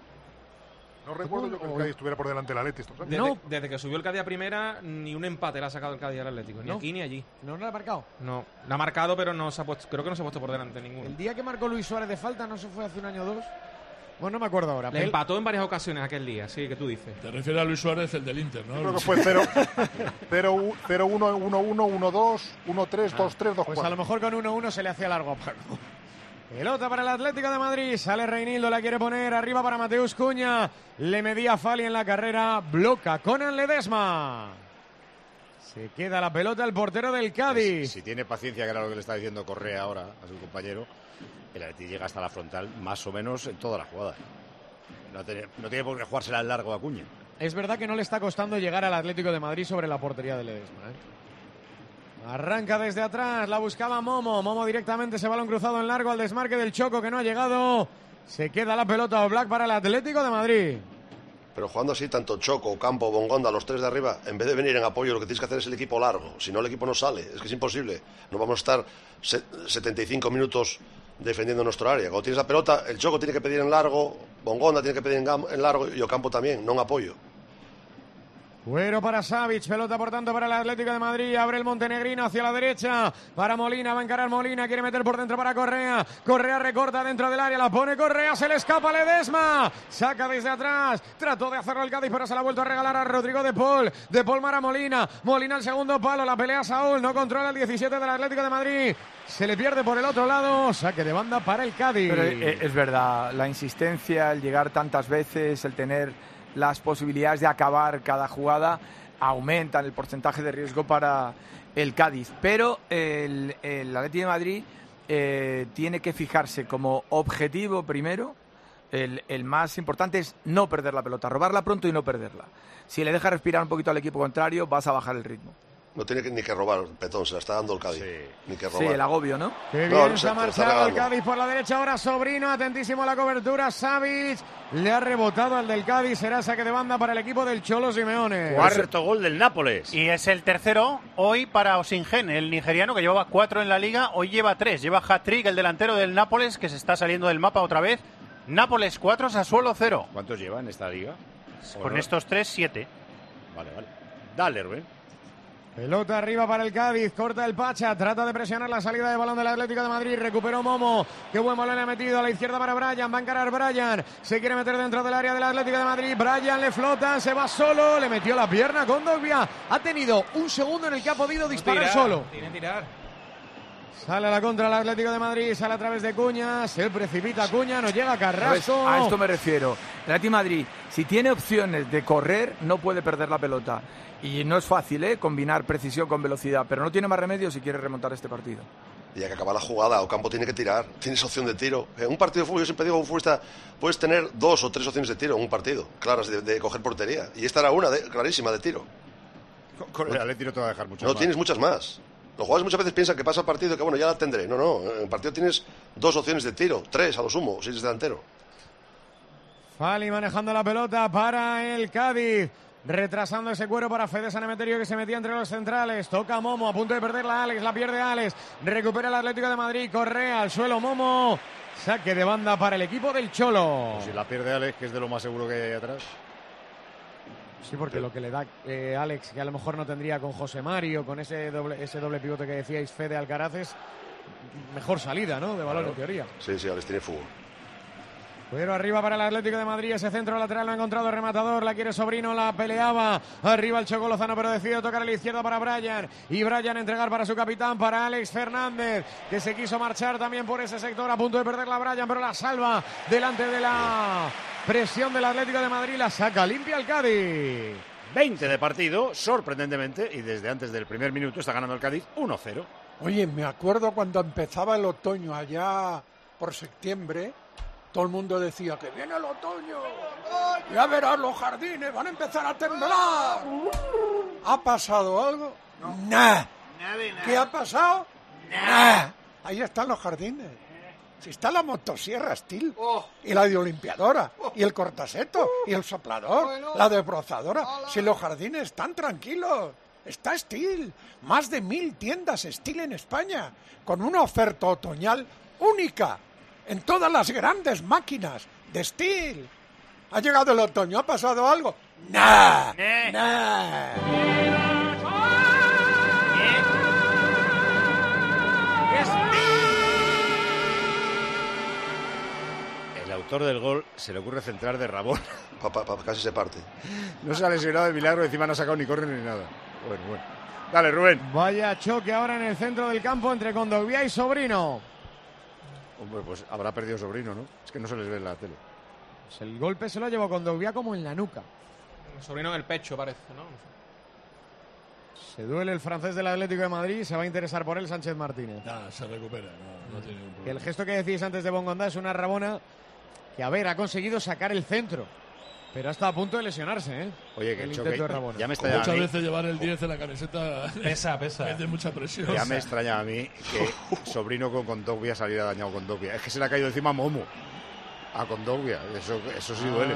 No recuerdo yo que el Cádiz estuviera por delante del Atlético. Desde que subió el Cádiz a primera, ni un empate le ha sacado el Cádiz al Atlético. Ni aquí ni allí. ¿No lo ha marcado? No, lo ha marcado, pero no se ha puesto, creo que no se ha puesto por delante ninguno. El día que marcó Luis Suárez de falta, ¿no se fue hace un año o dos? Bueno, no me acuerdo ahora. Le empató en varias ocasiones aquel día, sí, que tú dices. Te refieres a Luis Suárez, el del Inter, ¿no? Creo que fue 0-1, 1-1, 1-2, 1-3, 2-3, 2-4. Pues a lo mejor con 1-1 se le hacía largo a Paco. Pelota para el Atlético de Madrid. Sale Reinildo, la quiere poner arriba para Mateus Cunha. Le medía Fali en la carrera. Bloca Conan Ledesma. Se queda la pelota el portero del Cádiz. Si tiene paciencia, que era lo que le está diciendo Correa ahora a su compañero, el Atleti llega hasta la frontal más o menos en todas las jugadas. No tiene por qué jugársela al largo a Cunha. Es verdad que no le está costando llegar al Atlético de Madrid sobre la portería de Ledesma, Arranca desde atrás, la buscaba Momo. Momo directamente, ese balón cruzado en largo al desmarque del Choco, que no ha llegado. Se queda la pelota Oblak para el Atlético de Madrid. Pero jugando así, tanto Choco, Campo, Bongonda, los tres de arriba, en vez de venir en apoyo, lo que tienes que hacer es el equipo largo. Si no, el equipo no sale. Es que es imposible. No vamos a estar 75 minutos defendiendo nuestro área. Cuando tienes la pelota, el Choco tiene que pedir en largo, Bongonda tiene que pedir en largo y Ocampo también, no en apoyo. Cuero para Savic, pelota por tanto para el Atlético de Madrid, abre el montenegrino hacia la derecha, para Molina, va a encarar Molina, quiere meter por dentro para Correa, Correa recorta dentro del área, la pone Correa, se le escapa Ledesma, saca desde atrás, trató de hacerlo el Cádiz, pero se la ha vuelto a regalar a Rodrigo De Paul para Molina, Molina al segundo palo, la pelea Saúl, no controla el 17 del Atlético de Madrid, se le pierde por el otro lado, saque de banda para el Cádiz. Pero es verdad, la insistencia, el llegar tantas veces, el tener las posibilidades de acabar cada jugada aumentan el porcentaje de riesgo para el Cádiz, pero el Atlético de Madrid tiene que fijarse como objetivo primero, el más importante es no perder la pelota, robarla pronto y no perderla. Si le deja respirar un poquito al equipo contrario, vas a bajar el ritmo. No tiene ni que robar, Petón, se la está dando el Cádiz. Sí. Ni que robar. Sí, el agobio, ¿no? Qué bien se ha marchado el Cádiz por la derecha, ahora Sobrino, atentísimo a la cobertura, Savic, le ha rebotado al del Cádiz, será saque de banda para el equipo del Cholo Simeone. Cuarto gol del Nápoles. Y es el tercero hoy para Osimhen, el nigeriano que llevaba 4 en la Liga, hoy lleva 3, lleva hat-trick el delantero del Nápoles que se está saliendo del mapa otra vez. Nápoles 4, Sassuolo 0. ¿Cuántos lleva en esta liga? Con estos 3, 7. Vale. Dale, Rubén. Pelota arriba para el Cádiz, corta el Pacha, trata de presionar la salida de balón del Atlético de Madrid, recuperó Momo, qué buen balón le ha metido a la izquierda para Bryan, va a encarar Bryan, se quiere meter dentro del área del Atlético de Madrid, Bryan le flota, se va solo, le metió la pierna con Dogbia, ha tenido un segundo en el que ha podido disparar solo. Tiene que tirar. Sale a la contra el Atlético de Madrid, sale a través de Cunha, se precipita Cunha, no llega Carrasco. A esto me refiero. El Atlético de Madrid, si tiene opciones de correr, no puede perder la pelota. Y no es fácil, combinar precisión con velocidad, pero no tiene más remedio si quiere remontar este partido. Y hay que acabar la jugada, Ocampo tiene que tirar, tienes opción de tiro. En un partido de fútbol, yo siempre digo a un futbolista, puedes tener 2 o 3 opciones de tiro en un partido, claras de coger portería. Y esta era una clarísima de tiro. Con el Atlético no te va a dejar muchas más. No tienes muchas más. Los jugadores muchas veces piensan que pasa el partido y que bueno, ya la tendré. No, en el partido tienes 2 opciones de tiro, 3 a lo sumo, si eres delantero. Fali manejando la pelota para el Cádiz. Retrasando ese cuero para Fede San Emeterio que se metía entre los centrales. Toca Momo, a punto de perderla Alex, la pierde Alex. Recupera el Atlético de Madrid, Correa al suelo Momo. Saque de banda para el equipo del Cholo. Pues si la pierde Alex, que es de lo más seguro que hay ahí atrás. Sí, porque lo que le da Alex, que a lo mejor no tendría con José Mario, con ese doble pivote que decíais, Fede Alcaraz, es mejor salida, ¿no? De balón, en teoría. Sí, Alex tiene fútbol. Pero arriba para el Atlético de Madrid, ese centro lateral lo ha encontrado el rematador, la quiere Sobrino, la peleaba, arriba el Choco Lozano, pero decide tocar a la izquierda para Bryan, y Bryan entregar para su capitán, para Alex Fernández, que se quiso marchar también por ese sector, a punto de perder la Bryan, pero la salva delante de la presión del Atlético de Madrid, la saca limpia el Cádiz. 20 de partido, sorprendentemente, y desde antes del primer minuto está ganando el Cádiz 1-0. Oye, me acuerdo cuando empezaba el otoño allá por septiembre, todo el mundo decía que viene el otoño, ya verás los jardines, van a empezar a temblar. ¿Ha pasado algo? No. Nah. ¿Qué ha pasado? Nah. Ahí están los jardines. Si está la motosierra Steel, y la de Olimpiadora, y el cortaseto, y el soplador, la desbrozadora. Si los jardines están tranquilos, está Steel. Más de 1000 tiendas Steel en España, con una oferta otoñal única en todas las grandes máquinas de Steel. ¿Ha llegado el otoño? ¿Ha pasado algo? ¡Nah! ¡Nah! El autor del gol se le ocurre centrar de rabón. Casi se parte. No se ha lesionado de milagro, encima no ha sacado ni córner ni nada. Bueno. Dale, Rubén. Vaya choque ahora en el centro del campo entre Kondogbia y Sobrino. Hombre, pues habrá perdido Sobrino, ¿no? Es que no se les ve en la tele. Pues el golpe se lo llevó Kondogbia como en la nuca. Sobrino en el pecho, parece, ¿no? Se duele el francés del Atlético de Madrid, se va a interesar por él Sánchez Martínez. Se recupera, no tiene ningún problema. El gesto que decís antes de Bongonda es una Rabona que, a ver, ha conseguido sacar el centro, pero ha estado a punto de lesionarse, ¿eh? Oye, que el el intento choque, de Rabona. ya me extraña Muchas a mí, veces llevar el 10 en la camiseta pesa. mete mucha presión. Ya me extraña a mí que Sobrino con Kondogbia saliera dañado Kondogbia. Es que se le ha caído encima Momo a Kondogbia. Eso sí duele.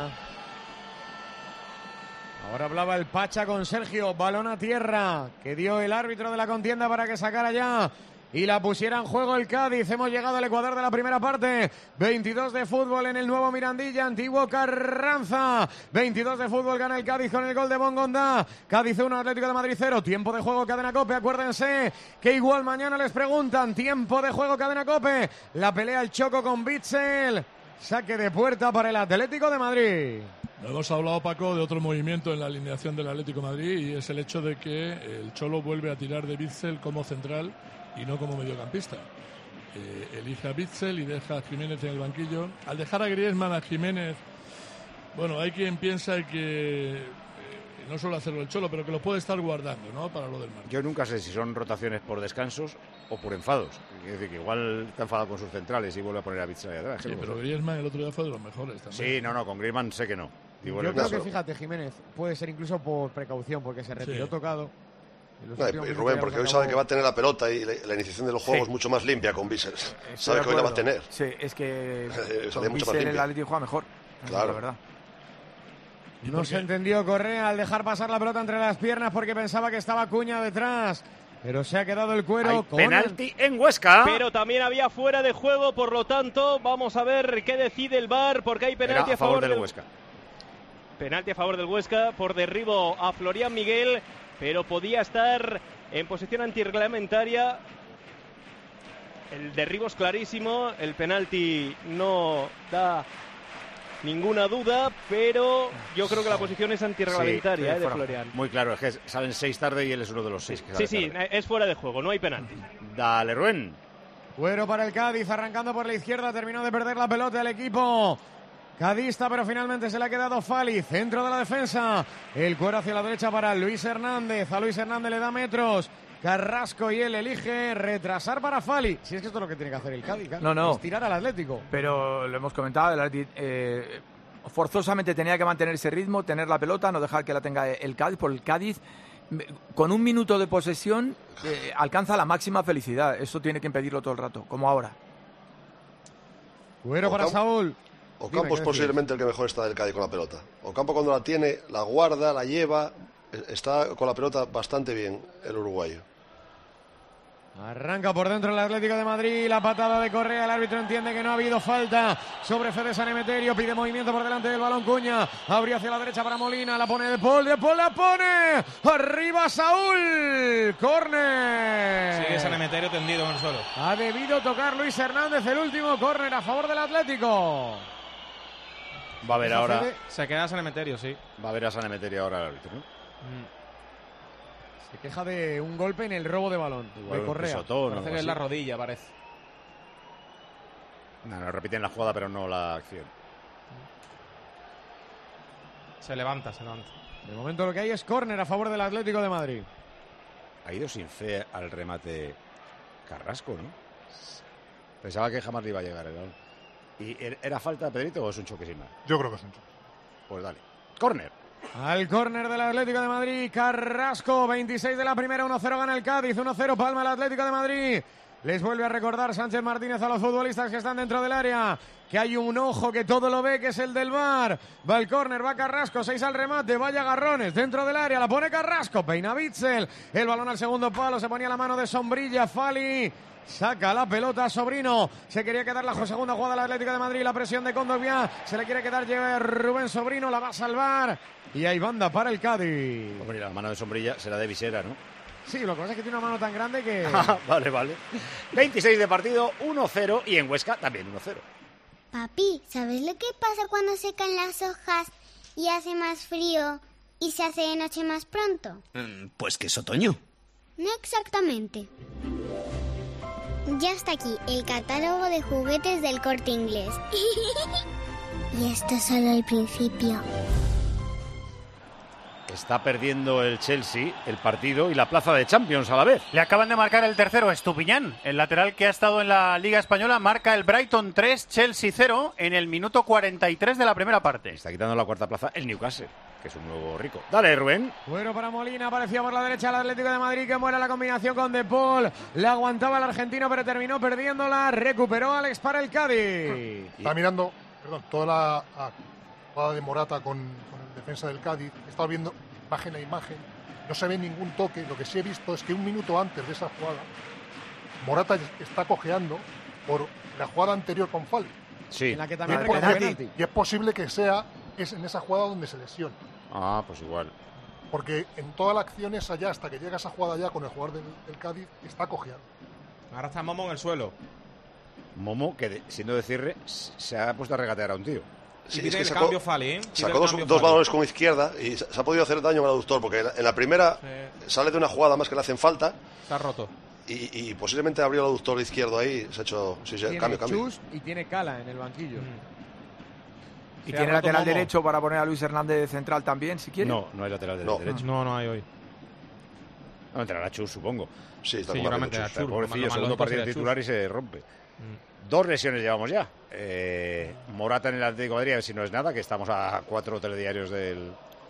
Ahora hablaba el Pacha con Sergio, balón a tierra, que dio el árbitro de la contienda para que sacara ya y la pusiera en juego el Cádiz. Hemos llegado al Ecuador de la primera parte. 22 de fútbol en el nuevo Mirandilla, antiguo Carranza. 22 de fútbol, gana el Cádiz con el gol de Bongonda. Cádiz 1, Atlético de Madrid 0. Tiempo de juego, Cadena COPE. Acuérdense que igual mañana les preguntan. Tiempo de juego, Cadena COPE. La pelea el Choco con Bitzel. Saque de puerta para el Atlético de Madrid. Hemos hablado, Paco, de otro movimiento en la alineación del Atlético de Madrid y es el hecho de que el Cholo vuelve a tirar de Bitzel como central y no como mediocampista. Elige a Bitzel y deja a Jiménez en el banquillo. Al dejar a Griezmann, a Jiménez, bueno, hay quien piensa que no suele hacerlo el Cholo, pero que lo puede estar guardando, ¿no? Para lo del marco. Yo nunca sé si son rotaciones por descansos o por enfados. Es decir, que igual está enfadado con sus centrales y vuelve a poner a Bitzel ahí atrás. Sí, pero Griezmann el otro día fue de los mejores también. Sí, no, con Griezmann sé que no. Yo creo que, fíjate, Jiménez, puede ser incluso por precaución, porque se retiró tocado. Y Rubén, porque hoy sabe que va a tener la pelota y la iniciación de los juegos mucho más limpia con Bitzel. Sabe que hoy la va a tener. Sí, es que con Bitzel el Atlético juega mejor. Claro. La verdad. No se entendió Correa al dejar pasar la pelota entre las piernas porque pensaba que estaba Cuña detrás. Pero se ha quedado el cuero. Hay penalti en Huesca. Pero también había fuera de juego, por lo tanto, vamos a ver qué decide el VAR, porque hay penalti a favor del Huesca. Penalti a favor del Huesca por derribo a Florian Miguel, pero podía estar en posición antirreglamentaria. El derribo es clarísimo, el penalti no da ninguna duda, pero yo creo que la posición es antirreglamentaria de Florian. Muy claro, es que salen 6 tarde y él es uno de los 6 que sale Sí, tarde. es fuera de juego, no hay penalti. Dale, Rubén. Cuero para el Cádiz, arrancando por la izquierda, terminó de perder la pelota el equipo cadista, pero finalmente se le ha quedado Fali, centro de la defensa. El cuero hacia la derecha para Luis Hernández. A Luis Hernández le da metros Carrasco y él elige retrasar para Fali. Si es que esto es lo que tiene que hacer el Cádiz. No. Estirar al Atlético. Pero lo hemos comentado, el Atlético forzosamente tenía que mantener ese ritmo, tener la pelota, no dejar que la tenga el Cádiz. Por el Cádiz, con un minuto de posesión, alcanza la máxima felicidad. Eso tiene que impedirlo todo el rato, como ahora. Cuero para Saúl. Ocampo es posiblemente el que mejor está del Cádiz con la pelota. Ocampo cuando la tiene, la guarda, la lleva, está con la pelota bastante bien el uruguayo. Arranca por dentro el Atlético de Madrid, la patada de Correa, el árbitro entiende que no ha habido falta sobre Fede San Emeterio, pide movimiento por delante del balón Cuña, abrió hacia la derecha para Molina, la pone De Paul la pone, arriba Saúl, córner. Sigue San Emeterio tendido en el suelo. Ha debido tocar Luis Hernández el último córner a favor del Atlético. Va a ver ahora. Se queda San Emeterio, sí. Va a ver a San Emeterio ahora el árbitro, ¿no? Se queja de un golpe en el robo de balón de Correa. Parece que es la rodilla, parece. No, repiten la jugada, pero no la acción. Se levanta. De momento lo que hay es córner a favor del Atlético de Madrid. Ha ido sin fe al remate Carrasco, ¿no? Pensaba que jamás le iba a llegar el balón. ¿Y era falta, Pedrito, o es un choque sin más? Yo creo que es un choque. Pues dale. Córner. Al córner del Atlético de Madrid, Carrasco, 26 de la primera, 1-0 gana el Cádiz, 1-0 palma el Atlético de Madrid. Les vuelve a recordar Sánchez Martínez a los futbolistas que están dentro del área que hay un ojo que todo lo ve, que es el del VAR. Va el córner, va Carrasco, 6 al remate, vaya agarrones dentro del área, la pone Carrasco, peina Witsel, el balón al segundo palo, se ponía la mano de sombrilla, Fali saca la pelota, Sobrino, se quería quedar la segunda jugada del Atlético de Madrid, la presión de Kondogbia, se le quiere quedar Rubén Sobrino, la va a salvar y hay banda para el Cádiz. Hombre, la mano de sombrilla será de visera, ¿no? Sí, lo que pasa es que tiene una mano tan grande que... Vale. 26 de partido, 1-0 y en Huesca también 1-0. Papi, ¿sabes lo que pasa cuando se caen las hojas y hace más frío y se hace de noche más pronto? Pues que es otoño. No exactamente. Ya está aquí el catálogo de juguetes del Corte Inglés. Y esto es solo el principio. Está perdiendo el Chelsea el partido y la plaza de Champions a la vez. Le acaban de marcar el tercero, Estupiñán. El lateral que ha estado en la Liga Española marca el Brighton 3, Chelsea 0 en el minuto 43 de la primera parte. Está quitando la cuarta plaza el Newcastle, que es un nuevo rico. Dale, Rubén. Bueno para Molina, aparecía por la derecha el Atlético de Madrid, que muere la combinación con De Paul. La aguantaba el argentino, pero terminó perdiéndola. Recuperó Alex para el Cádiz. Está mirando, toda la jugada de Morata con el defensa del Cádiz. Estaba viendo imagen a imagen. No se ve ningún toque. Lo que sí he visto es que un minuto antes de esa jugada, Morata está cojeando por la jugada anterior con Fali. Sí. En la que también y es posible que sea en esa jugada donde se lesiona. Ah, pues igual. Porque en toda la acción esa ya, hasta que llega esa jugada ya con el jugador del Cádiz, está cojeando. Ahora está Momo en el suelo. Momo, que siendo de cierre, se ha puesto a regatear a un tío. Sí, y es que sacó Fali, sacó dos balones con izquierda y se ha podido hacer daño al aductor, porque en la primera sale de una jugada más que le hacen falta. Está roto. Y posiblemente abrió el aductor izquierdo ahí, se ha hecho cambio. Chus y tiene Cala en el banquillo. Y tiene lateral derecho para poner a Luis Hernández de central también, si quiere. No hay lateral derecho. No hay hoy. No, entrará Chus, supongo. Sí, está seguramente Chus. Pobrecillo, segundo partido titular y se rompe. 2 lesiones llevamos ya. Morata en el Atlético de Madrid, a ver si no es nada, que estamos a 4 telediarios del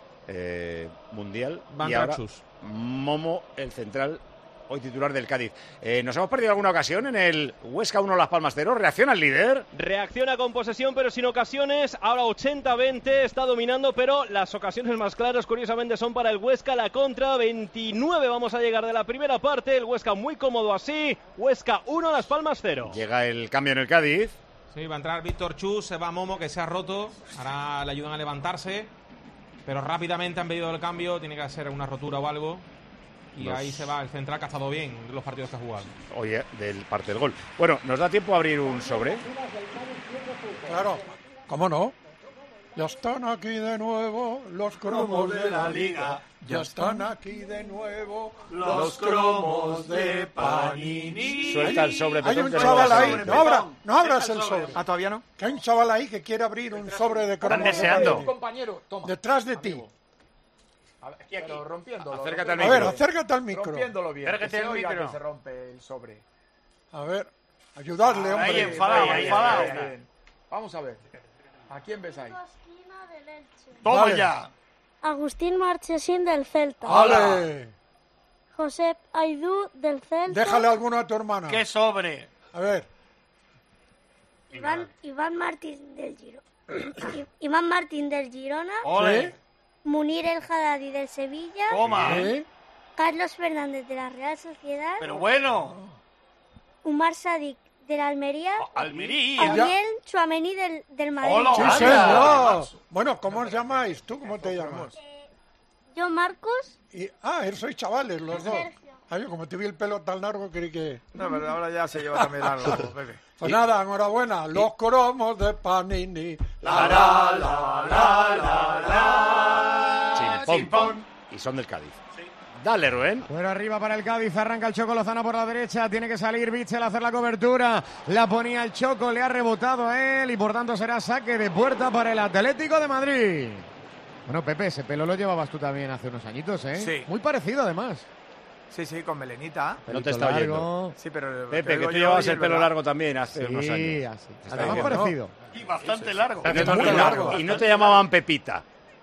Mundial. Y ahora Chus. Momo, el central, hoy titular del Cádiz. ¿Nos hemos perdido alguna ocasión en el Huesca 1 Las Palmas 0? ¿Reacciona el líder? Reacciona con posesión, pero sin ocasiones. Ahora 80-20, está dominando, pero las ocasiones más claras, curiosamente, son para el Huesca. La contra, 29 vamos a llegar de la primera parte. El Huesca muy cómodo así. Huesca 1, Las Palmas 0. Llega el cambio en el Cádiz. Sí, va a entrar Víctor Chus, se va Momo, que se ha roto. Ahora le ayudan a levantarse. Pero rápidamente han pedido el cambio. Tiene que ser una rotura o algo. Y ahí se va el central, que ha estado bien los partidos que ha jugado. Oye, del parte del gol. Bueno, ¿nos da tiempo a abrir un sobre? Claro, ¿cómo no? Ya están aquí de nuevo los cromos de la Liga. Ya están aquí de nuevo los cromos de Panini. Suelta el sobre. Hay un chaval ahí. No abras el sobre. Ah, ¿todavía no? Que hay un chaval ahí que quiere abrir un sobre de cromos. Están deseando. De Compañero, toma. detrás de ti. Aquí. Pero rompiéndolo. Acércate al A micro. ver, acércate al micro. Rompiéndolo bien. Acércate al micro. Que se rompe el sobre. A ver, ayudadle, hombre. Ahí enfadado. Bien. Vamos a ver. ¿A quién ves ahí? Toma Vale. ya. Agustín Marchesín del Celta. ¡Ale! Josep Aidú del Celta. Déjale alguno a tu hermana. ¡Qué sobre! A ver. Iván Martín del Iván Martín del Girona. ¡Ole! Munir El Haddadi del Sevilla. ¡Toma! Carlos Fernández de la Real Sociedad. ¡Pero bueno! Umar Sadik de la Almería. ¡Almería! Ariel Tchouaméni del Madrid. ¡Hola! Sí, anda. señor. Bueno, ¿cómo os llamáis? ¿Tú cómo te llamas? Yo, Marcos. Sois chavales los dos. Sergio. Yo como te vi el pelo tan largo, creí que... No, pero ahora ya se lleva también largo, Pepe. Pues nada, enhorabuena. Los cromos de Panini. Chimpón. Y son del Cádiz. Dale, Rubén. Bueno, arriba para el Cádiz, arranca el Choco Lozano por la derecha, tiene que salir Witsel a hacer la cobertura, la ponía el Choco, le ha rebotado a él y por tanto será saque de puerta para el Atlético de Madrid. Bueno, Pepe, ese pelo lo llevabas tú también hace unos añitos, ¿eh? Sí. Muy parecido además. Sí, con melenita. No te está oyendo. Sí, pero... Pepe, que tú llevabas el pelo largo también hace unos años. Sí, además parecido. Y bastante largo. Y no te llamaban Pepita.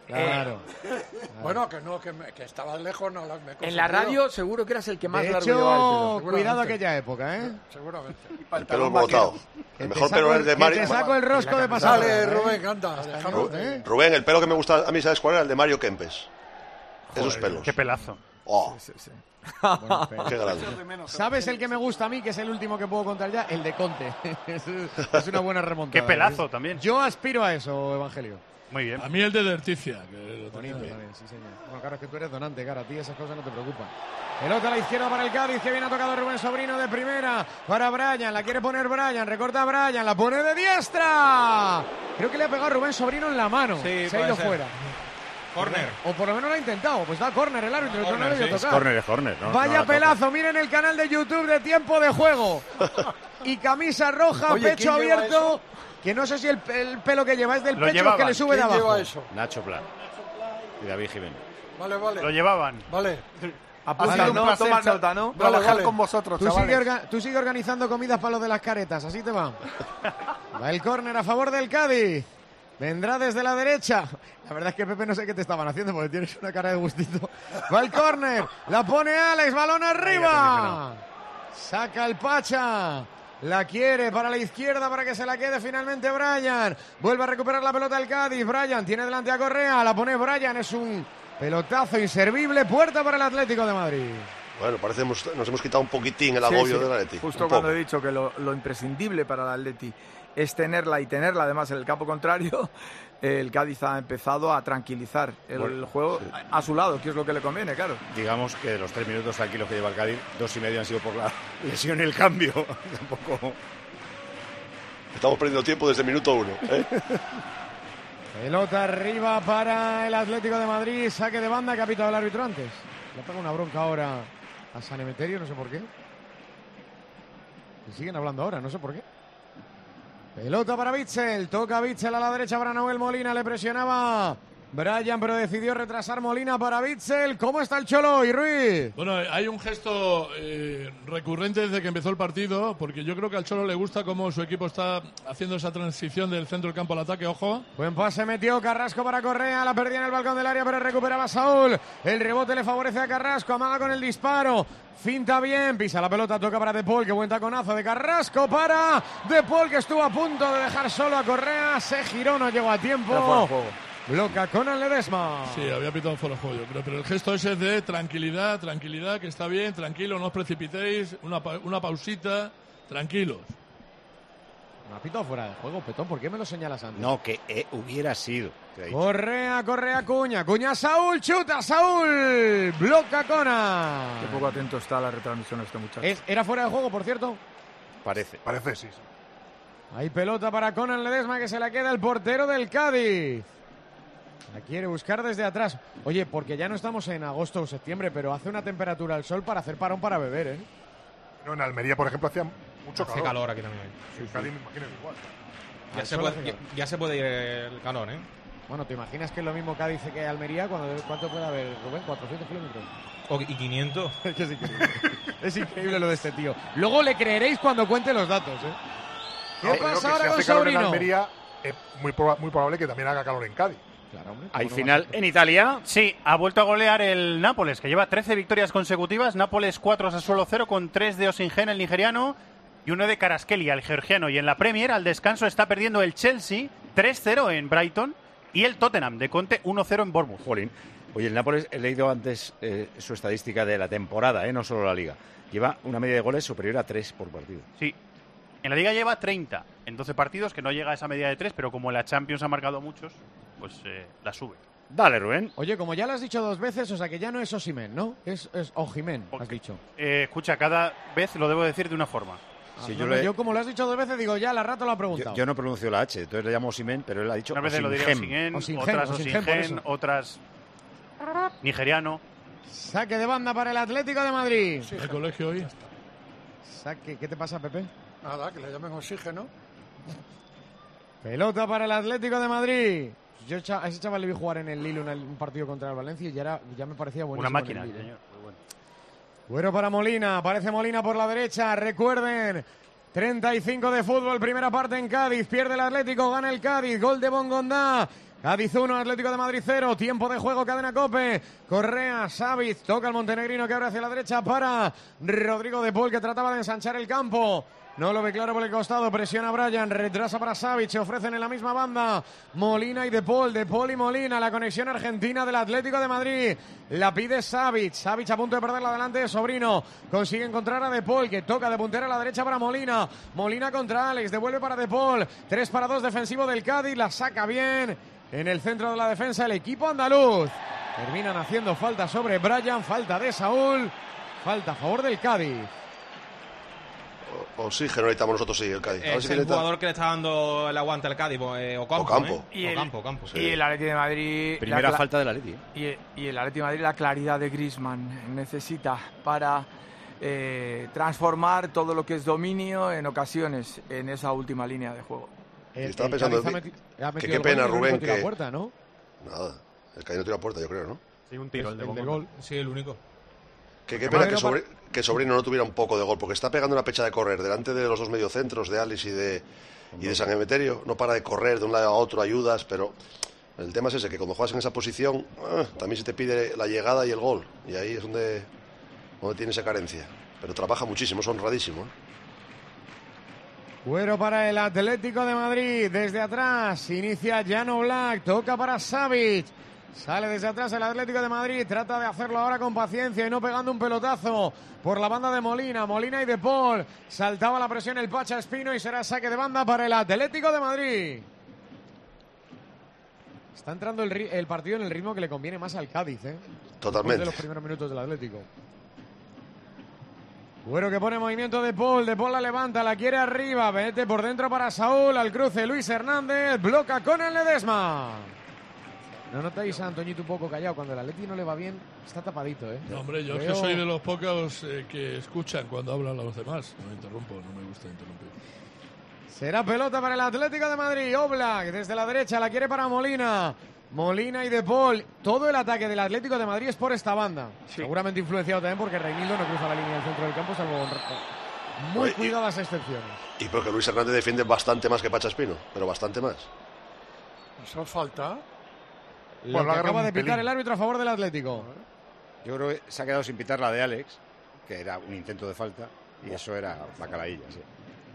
Claro. Bueno, que no, que estabas lejos, no las me he En la radio seguro que eras el que más De largo llevaba el hecho, pelo. cuidado aquella época, ¿eh? Seguramente. El pelo botado. El mejor pelo es el de Que Mario. te saco el rosco de pasado. Dale, Rubén, anda. déjanos, Rubén, el pelo que me gusta a mí, ¿sabes cuál era? El de Mario Kempes. Esos pelos. Qué pelazo. Oh, Sí. qué grande. ¿Sabes el que me gusta a mí, que es el último que puedo contar ya? El de Conte. Es una buena remontada. Qué pelazo también. Yo aspiro a eso, Evangelio. Muy bien. A mí el de Derticia. Que lo Bonito tenía. también, sí, señor. Bueno, claro, es que tú eres donante, cara. A ti esas cosas no te preocupan. Pelota a la izquierda para el Cádiz, que viene tocado Rubén Sobrino de primera. Para Brian, la quiere poner Brian, recorta Brian, la pone de diestra. Creo que le ha pegado Rubén Sobrino en la mano. Sí, se ha puede ido ser. fuera. Corner. O por lo menos lo ha intentado. Pues da córner el árbitro. Córner, no le dio sí. tocar. Es córner. No, Vaya no la toca. pelazo, miren el canal de YouTube de Tiempo de Juego. Y camisa roja, Oye, pecho ¿quién lleva abierto. Que no sé si el pelo que lleva es del Lo pecho llevaban. que le sube de ¿Quién abajo. lleva eso? Nacho Plan y David Jiménez. Vale. Lo llevaban. Vale. Apunta, un ¿no? placer, Toma nota, ¿no? Vale, Trabajar vale. con vosotros, Tú chavales. sigue organizando comidas para los de las caretas, así te va. Va el córner a favor del Cádiz. Vendrá desde la derecha. La verdad es que Pepe no sé qué te estaban haciendo porque tienes una cara de gustito. Va el córner, la pone Alex, balón arriba. Saca el Pacha. La quiere para la izquierda para que se la quede finalmente Brian. Vuelve a recuperar la pelota el Cádiz. Brian tiene delante a Correa. La pone Brian. Es un pelotazo inservible. Puerta para el Atlético de Madrid. Bueno, parece que nos hemos quitado un poquitín el agobio del Atleti. Justo Un cuando poco. he dicho que lo imprescindible para el Atleti es tenerla y tenerla además en el campo contrario, el Cádiz ha empezado a tranquilizar el juego a su lado, que es lo que le conviene, claro. Digamos que de los 3 minutos tranquilos que lleva el Cádiz, 2,5 han sido por la lesión y el cambio. Tampoco. Estamos perdiendo tiempo desde el minuto 1. Pelota arriba para el Atlético de Madrid. Saque de banda que ha pitado el árbitro antes. Le pega una bronca ahora a San Emeterio, no sé por qué. Y siguen hablando ahora, no sé por qué. Pelota para Bitzel. Toca Bitzel a la derecha para Nahuel Molina. Le presionaba Brian, pero decidió retrasar Molina para Bitzel. ¿Cómo está el Cholo y Ruiz? Bueno, hay un gesto recurrente desde que empezó el partido, porque yo creo que al Cholo le gusta cómo su equipo está haciendo esa transición del centro del campo al ataque. Ojo. Buen pase metió Carrasco para Correa, la perdía en el balcón del área, pero recuperaba Saúl. El rebote le favorece a Carrasco, amaga con el disparo. Finta bien, pisa la pelota, toca para De Paul, que buen taconazo de Carrasco para De Paul, que estuvo a punto de dejar solo a Correa. Se giró, no llegó a tiempo. Bloca Conan Ledesma. Sí, había pitado fuera de juego, yo creo. Pero el gesto ese es de tranquilidad, que está bien, tranquilo, no os precipitéis, una pausita, tranquilos. Me ha pitado fuera de juego, Petón, ¿por qué me lo señalas antes? No, que hubiera sido. Correa, Cuña, Saúl, chuta, Saúl, bloca Conan. Qué poco atento está a la retransmisión este muchacho. ¿Era fuera de juego, por cierto? Parece, sí. Hay pelota para Conan Ledesma, que se la queda el portero del Cádiz. La quiere buscar desde atrás. Oye, porque ya no estamos en agosto o septiembre, pero hace una temperatura al sol para hacer parón para beber, ¿eh? No, en Almería, por ejemplo, hacía mucho Hace calor aquí también. Sí, Cádiz, me imagino que igual. Ya se puede ir el calor, ¿eh? Bueno, ¿te imaginas que es lo mismo Cádiz que Almería? ¿Cuánto puede haber, Rubén? ¿400 kilómetros? ¿Y 500? Es que es increíble. Es increíble lo de este tío. Luego le creeréis cuando cuente los datos, ¿eh? ¿Qué pasa ahora con Si hace calor en Sobrino? Almería, es muy probable que también haga calor en Cádiz. Claro, hombre. Hay final en Italia. Sí, ha vuelto a golear el Nápoles, que lleva 13 victorias consecutivas. Nápoles 4, Sassuolo 0, con 3 de Osimhen, el nigeriano, y 1 de Kvaratskhelia, el georgiano. Y en la Premier, al descanso, está perdiendo el Chelsea 3-0 en Brighton y el Tottenham de Conte 1-0 en Bournemouth. Jolín. Oye, el Nápoles, he leído antes su estadística de la temporada, no solo la Liga. Lleva una media de goles superior a 3 por partido. Sí. En la Liga lleva 30 en 12 partidos, que no llega a esa media de 3, pero como en la Champions ha marcado muchos, pues la sube. Dale, Rubén. Oye, como ya lo has dicho 2 veces, o sea que ya no es Osimhen, ¿no? Es Osimhen, has dicho. Escucha, cada vez lo debo decir de una forma. Sí, yo como lo has dicho 2 veces, digo, ya la rato lo ha preguntado. Yo no pronuncio la H, entonces le llamo Osimhen, pero él ha dicho Una vez lo diré Osimhen, otras Osimhen, otras nigeriano. Saque de banda para el Atlético de Madrid. Sí, el colegio hoy. Saque, ¿qué te pasa, Pepe? Nada, que le llamen oxígeno. Pelota para el Atlético de Madrid. Yo a ese chaval le vi jugar en el Lille un partido contra el Valencia y ya me parecía buenísimo. Una máquina, señor. Muy bueno. Bueno para Molina, aparece Molina por la derecha. Recuerden, 35 de fútbol, primera parte en Cádiz. Pierde el Atlético, gana el Cádiz. Gol de Bongondá. Cádiz 1, Atlético de Madrid 0. Tiempo de juego, cadena COPE. Correa, Savic, toca el montenegrino que abre hacia la derecha para Rodrigo de Paul, que trataba de ensanchar el campo. No lo ve claro por el costado, presiona Bryan, retrasa para Savic, se ofrecen en la misma banda Molina y De Paul y Molina, la conexión argentina del Atlético de Madrid, la pide Savic a punto de perderla delante de Sobrino, consigue encontrar a De Paul, que toca de puntera a la derecha para Molina contra Alex, devuelve para De Paul, 3-2 defensivo del Cádiz, la saca bien en el centro de la defensa el equipo andaluz, terminan haciendo falta sobre Bryan, falta de Saúl, falta a favor del Cádiz. Oxígeno necesitamos nosotros, sí, el Cádiz. Es el jugador que le está dando el aguante al Cádiz, Ocampo. Ocampo. Y el Atlético de Madrid... Primera falta del Atlético. Y el Atlético de Madrid, la claridad de Griezmann necesita para transformar todo lo que es dominio en ocasiones en esa última línea de juego. Estaba pensando que qué pena, Rubén, que... puerta, ¿no? Nada, el Cádiz no tira puerta, yo creo, ¿no? Sí, un tiro, el de gol. Sí, el único. Qué pena que Sobrino no tuviera un poco de gol, porque está pegando una pecha de correr delante de los dos mediocentros, de Alex y de San Emeterio. No para de correr de un lado a otro, ayudas, pero el tema es ese, que cuando juegas en esa posición también se te pide la llegada y el gol, y ahí es donde tiene esa carencia. Pero trabaja muchísimo, es honradísimo. Cuero para el Atlético de Madrid, desde atrás, inicia Jan Oblak, toca para Savic. Sale desde atrás el Atlético de Madrid, trata de hacerlo ahora con paciencia y no pegando un pelotazo por la banda de Molina y De Paul. Saltaba la presión el Pacha Espino y será saque de banda para el Atlético de Madrid. Está entrando el partido en el ritmo que le conviene más al Cádiz, Totalmente. De los primeros minutos del Atlético. Bueno, que pone movimiento De Paul la levanta, la quiere arriba, vete por dentro para Saúl, al cruce Luis Hernández, bloca con el Ledesma. ¿No notáis a Antoñito un poco callado? Cuando el Atleti no le va bien, está tapadito, No, hombre, yo es que soy de los pocos que escuchan cuando hablan a los demás. No interrumpo, no me gusta interrumpir. Será pelota para el Atlético de Madrid. Oblak desde la derecha, la quiere para Molina y De Paul. Todo el ataque del Atlético de Madrid es por esta banda. Sí. Seguramente influenciado también porque Reinildo no cruza la línea del centro del campo, salvo muy cuidadas excepciones. Y porque Luis Hernández defiende bastante más que Pacha Espino, pero bastante más. ¿Eso falta? Lo que acaba de pitar el árbitro a favor del Atlético. Yo creo que se ha quedado sin pitar la de Alex, que era un intento de falta, y eso era bacalaílla, sí.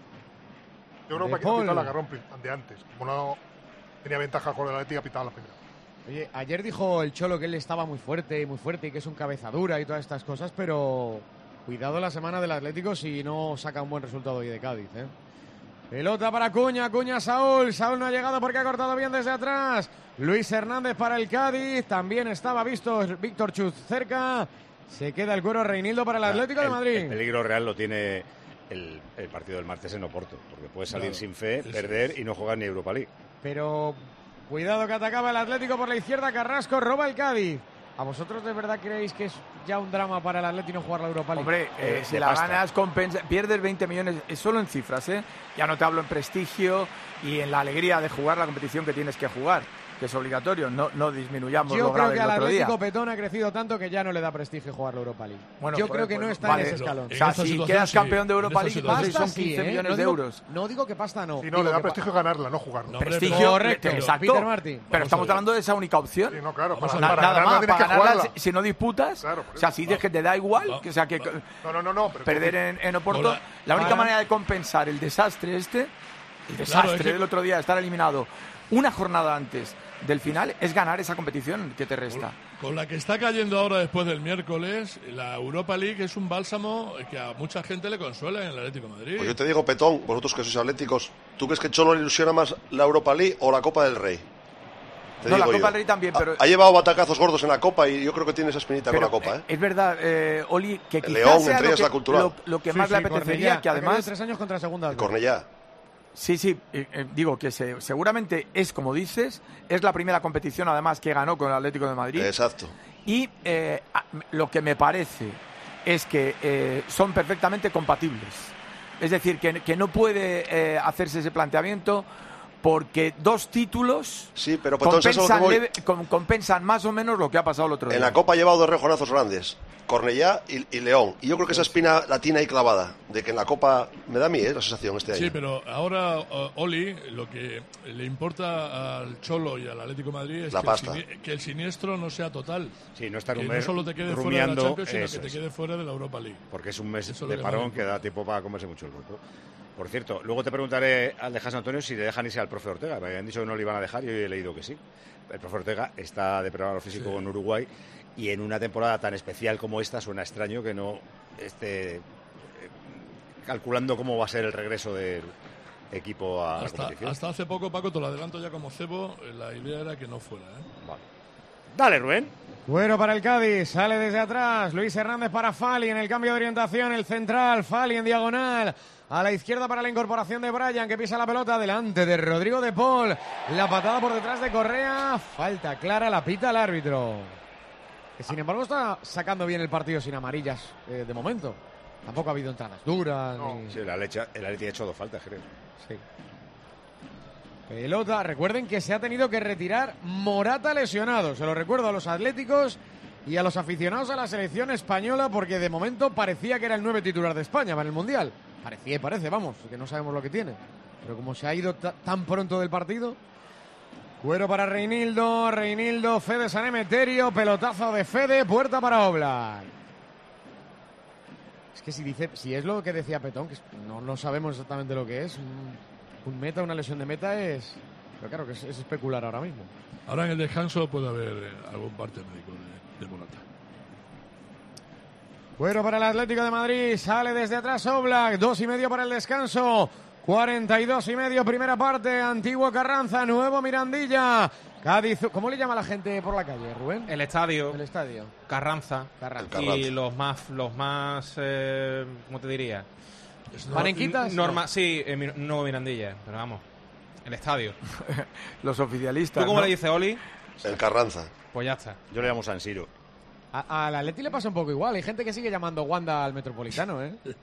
Yo creo que ha quitado la agarrón de antes. Como no tenía ventaja con el Atlético, ha pitado la primera. Oye, ayer dijo el Cholo que él estaba muy fuerte y que es un cabezadura y todas estas cosas, pero cuidado la semana del Atlético si no saca un buen resultado hoy de Cádiz, Pelota para Cuña Saúl no ha llegado porque ha cortado bien desde atrás. Luis Hernández para el Cádiz, también estaba visto Víctor Chuz cerca. Se queda el cuero Reinildo para el Atlético de Madrid. El peligro real lo tiene el partido del martes en Oporto, porque puede salir sin fe, perder y no jugar ni Europa League. Pero cuidado que atacaba el Atlético por la izquierda, Carrasco roba el Cádiz. ¿A vosotros de verdad creéis que es ya un drama para el Atlético no jugar la Europa League? Hombre, si la ganas, pierdes 20 millones, es solo en cifras, Ya no te hablo en prestigio y en la alegría de jugar la competición que tienes que jugar, que es obligatorio, no disminuyamos lo grave del otro día. Yo creo que al Atlético Petón ha crecido tanto que ya no le da prestigio jugar la Europa League. Bueno, yo creo que no está en ese escalón. O sea, si quedas campeón de Europa League, son 15 millones de euros. No digo que pasta no. Si no, le da prestigio ganarla, no jugarla. Prestigio, correcto, exacto. Peter Martin. Pero estamos hablando de esa única opción. Sí, no, claro, nada más, para ganarla, si no disputas, o sea, si dices que te da igual, que sea que perder en Oporto, la única manera de compensar el desastre del otro día, estar eliminado una jornada antes del final, es ganar esa competición que te resta. Con la que está cayendo ahora después del miércoles, la Europa League es un bálsamo que a mucha gente le consuela en el Atlético de Madrid. Pues yo te digo, Petón, vosotros que sois atléticos, ¿tú crees que Cholo le ilusiona más la Europa League o la Copa del Rey? La Copa del Rey también, pero... Ha llevado batacazos gordos en la Copa y yo creo que tiene esa espinita con la Copa, Es verdad, Oli, que quizás León, sea entre ellas la cultural. Lo que más le apetecería, Cornellá, que además... 3 años contra segunda. Cornellá. Sí, digo que seguramente es, como dices, es la primera competición además que ganó con el Atlético de Madrid. Exacto. Y lo que me parece es que son perfectamente compatibles. Es decir, que no puede hacerse ese planteamiento porque 2 títulos sí, pero Petón, compensan más o menos lo que ha pasado el otro día. En la Copa ha llevado 2 rejonazos grandes, Cornellá y León. Y yo creo que esa espina la tiene ahí clavada, de que en la Copa me da a mí la sensación este año. Sí, pero ahora Oli, lo que le importa al Cholo y al Atlético de Madrid es que el siniestro no sea total. Sí, no estar que no solo te quede fuera de la Champions, sino que te quede fuera de la Europa League. Porque es un mes de parón que da tiempo para comerse mucho el grupo. Por cierto, luego te preguntaré al de San Antonio si le dejan irse al profe Ortega. Me habían dicho que no le iban a dejar y hoy he leído que sí. El profe Ortega está de preparador físico en Uruguay y en una temporada tan especial como esta suena extraño que no esté calculando cómo va a ser el regreso del equipo a la competición. Hasta hace poco, Paco, te lo adelanto ya como cebo, la idea era que no fuera. Vale. Dale, Rubén. Bueno para el Cádiz, sale desde atrás, Luis Hernández para Fali en el cambio de orientación, el central, Fali en diagonal, a la izquierda para la incorporación de Bryan, que pisa la pelota delante de Rodrigo de Paul, la patada por detrás de Correa, falta clara, la pita el árbitro, que sin embargo está sacando bien el partido sin amarillas de momento, tampoco ha habido entradas duras. No. Ni... Sí, el Atleti ha hecho 2 faltas, creo. Sí. Pelota, recuerden que se ha tenido que retirar Morata lesionado, se lo recuerdo a los atléticos y a los aficionados a la selección española, porque de momento parecía que era el 9 titular de España para el Mundial, parecía y parece, vamos, que no sabemos lo que tiene, pero como se ha ido tan pronto del partido. Cuero para Reinildo, Fede San Emeterio, pelotazo de Fede, puerta para Oblak. Es que si es lo que decía Petón, que no sabemos exactamente lo que es. Un meta, una lesión de meta es... Pero claro que es especular ahora mismo. Ahora en el descanso puede haber algún parte médico de Morata. Bueno, para el Atlético de Madrid, sale desde atrás Oblak, 2:30 para el descanso, 42:30, primera parte, Antiguo Carranza, Nuevo Mirandilla, Cádiz. ¿Cómo le llama la gente por la calle, Rubén? El estadio. Carranza. Y los más ¿cómo te diría? ¿Panenquitas? Sí, Nuevo Mirandilla, pero vamos, el estadio. Los oficialistas. ¿Tú cómo le dices, Oli? El Carranza. Pues ya está. Yo le llamo San Siro. Al Atleti le pasa un poco igual, hay gente que sigue llamando Wanda al Metropolitano,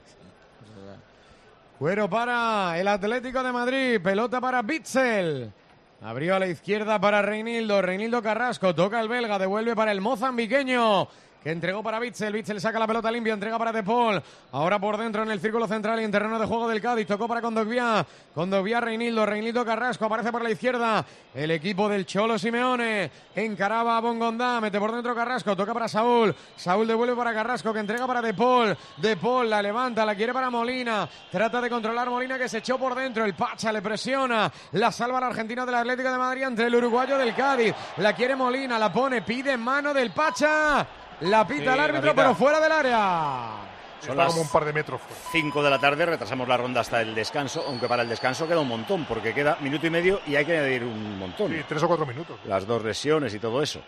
Cuero para el Atlético de Madrid, pelota para Bitzel. Abrió a la izquierda para Reinildo Carrasco, toca el belga, devuelve para el mozambiqueño, que entregó para Bitzel saca la pelota limpia, entrega para De Paul, ahora por dentro en el círculo central y en terreno de juego del Cádiz, tocó para Kondogbia, Reinildo Carrasco, aparece por la izquierda, el equipo del Cholo Simeone, encaraba a Bongondá, mete por dentro Carrasco, toca para Saúl devuelve para Carrasco, que entrega para De Paul, la levanta, la quiere para Molina, trata de controlar Molina, que se echó por dentro, el Pacha le presiona, la salva el argentino del Atlético de Madrid entre el uruguayo del Cádiz, la quiere Molina, la pone, pide mano del Pacha. La pita el árbitro, pero fuera del área. Son las como un par de metros fuera. 5 de la tarde, retrasamos la ronda hasta el descanso, aunque para el descanso queda un montón, porque queda 1,5 minutos y hay que añadir un montón. Sí, 3 o 4 minutos. Las 2 lesiones y todo eso.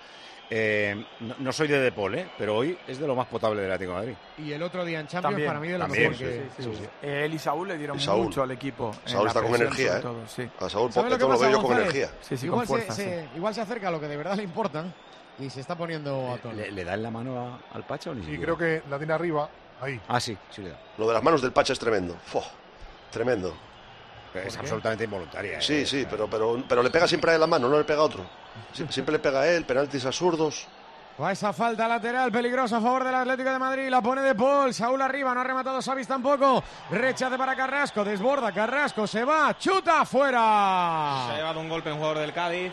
No soy de Paul, pero hoy es de lo más potable del Atlético de Madrid. Y el otro día en Champions también, para mí de lo también, mejor que... Sí. Él y Saúl le dieron mucho al equipo. Saúl está con energía, todo, sí. A Saúl Petón lo veo yo con energía. Sí, igual, con fuerza, igual se acerca a lo que de verdad le importa y se está poniendo a tono. ¿Le da en la mano al Pacha o ni siquiera? Sí, creo que la tiene arriba, ahí. Ah, sí le da. Lo de las manos del Pacha es tremendo. Tremendo. Es absolutamente involuntaria. Sí, pero le pega siempre a él la mano, no le pega a otro. Siempre le pega a él, penaltis absurdos. Va esa falta lateral peligrosa a favor del Atlético de Madrid, la pone De Paul, Saúl arriba, no ha rematado Savic tampoco, rechace para Carrasco, desborda Carrasco, se va, chuta fuera. Se ha llevado un golpe un jugador del Cádiz.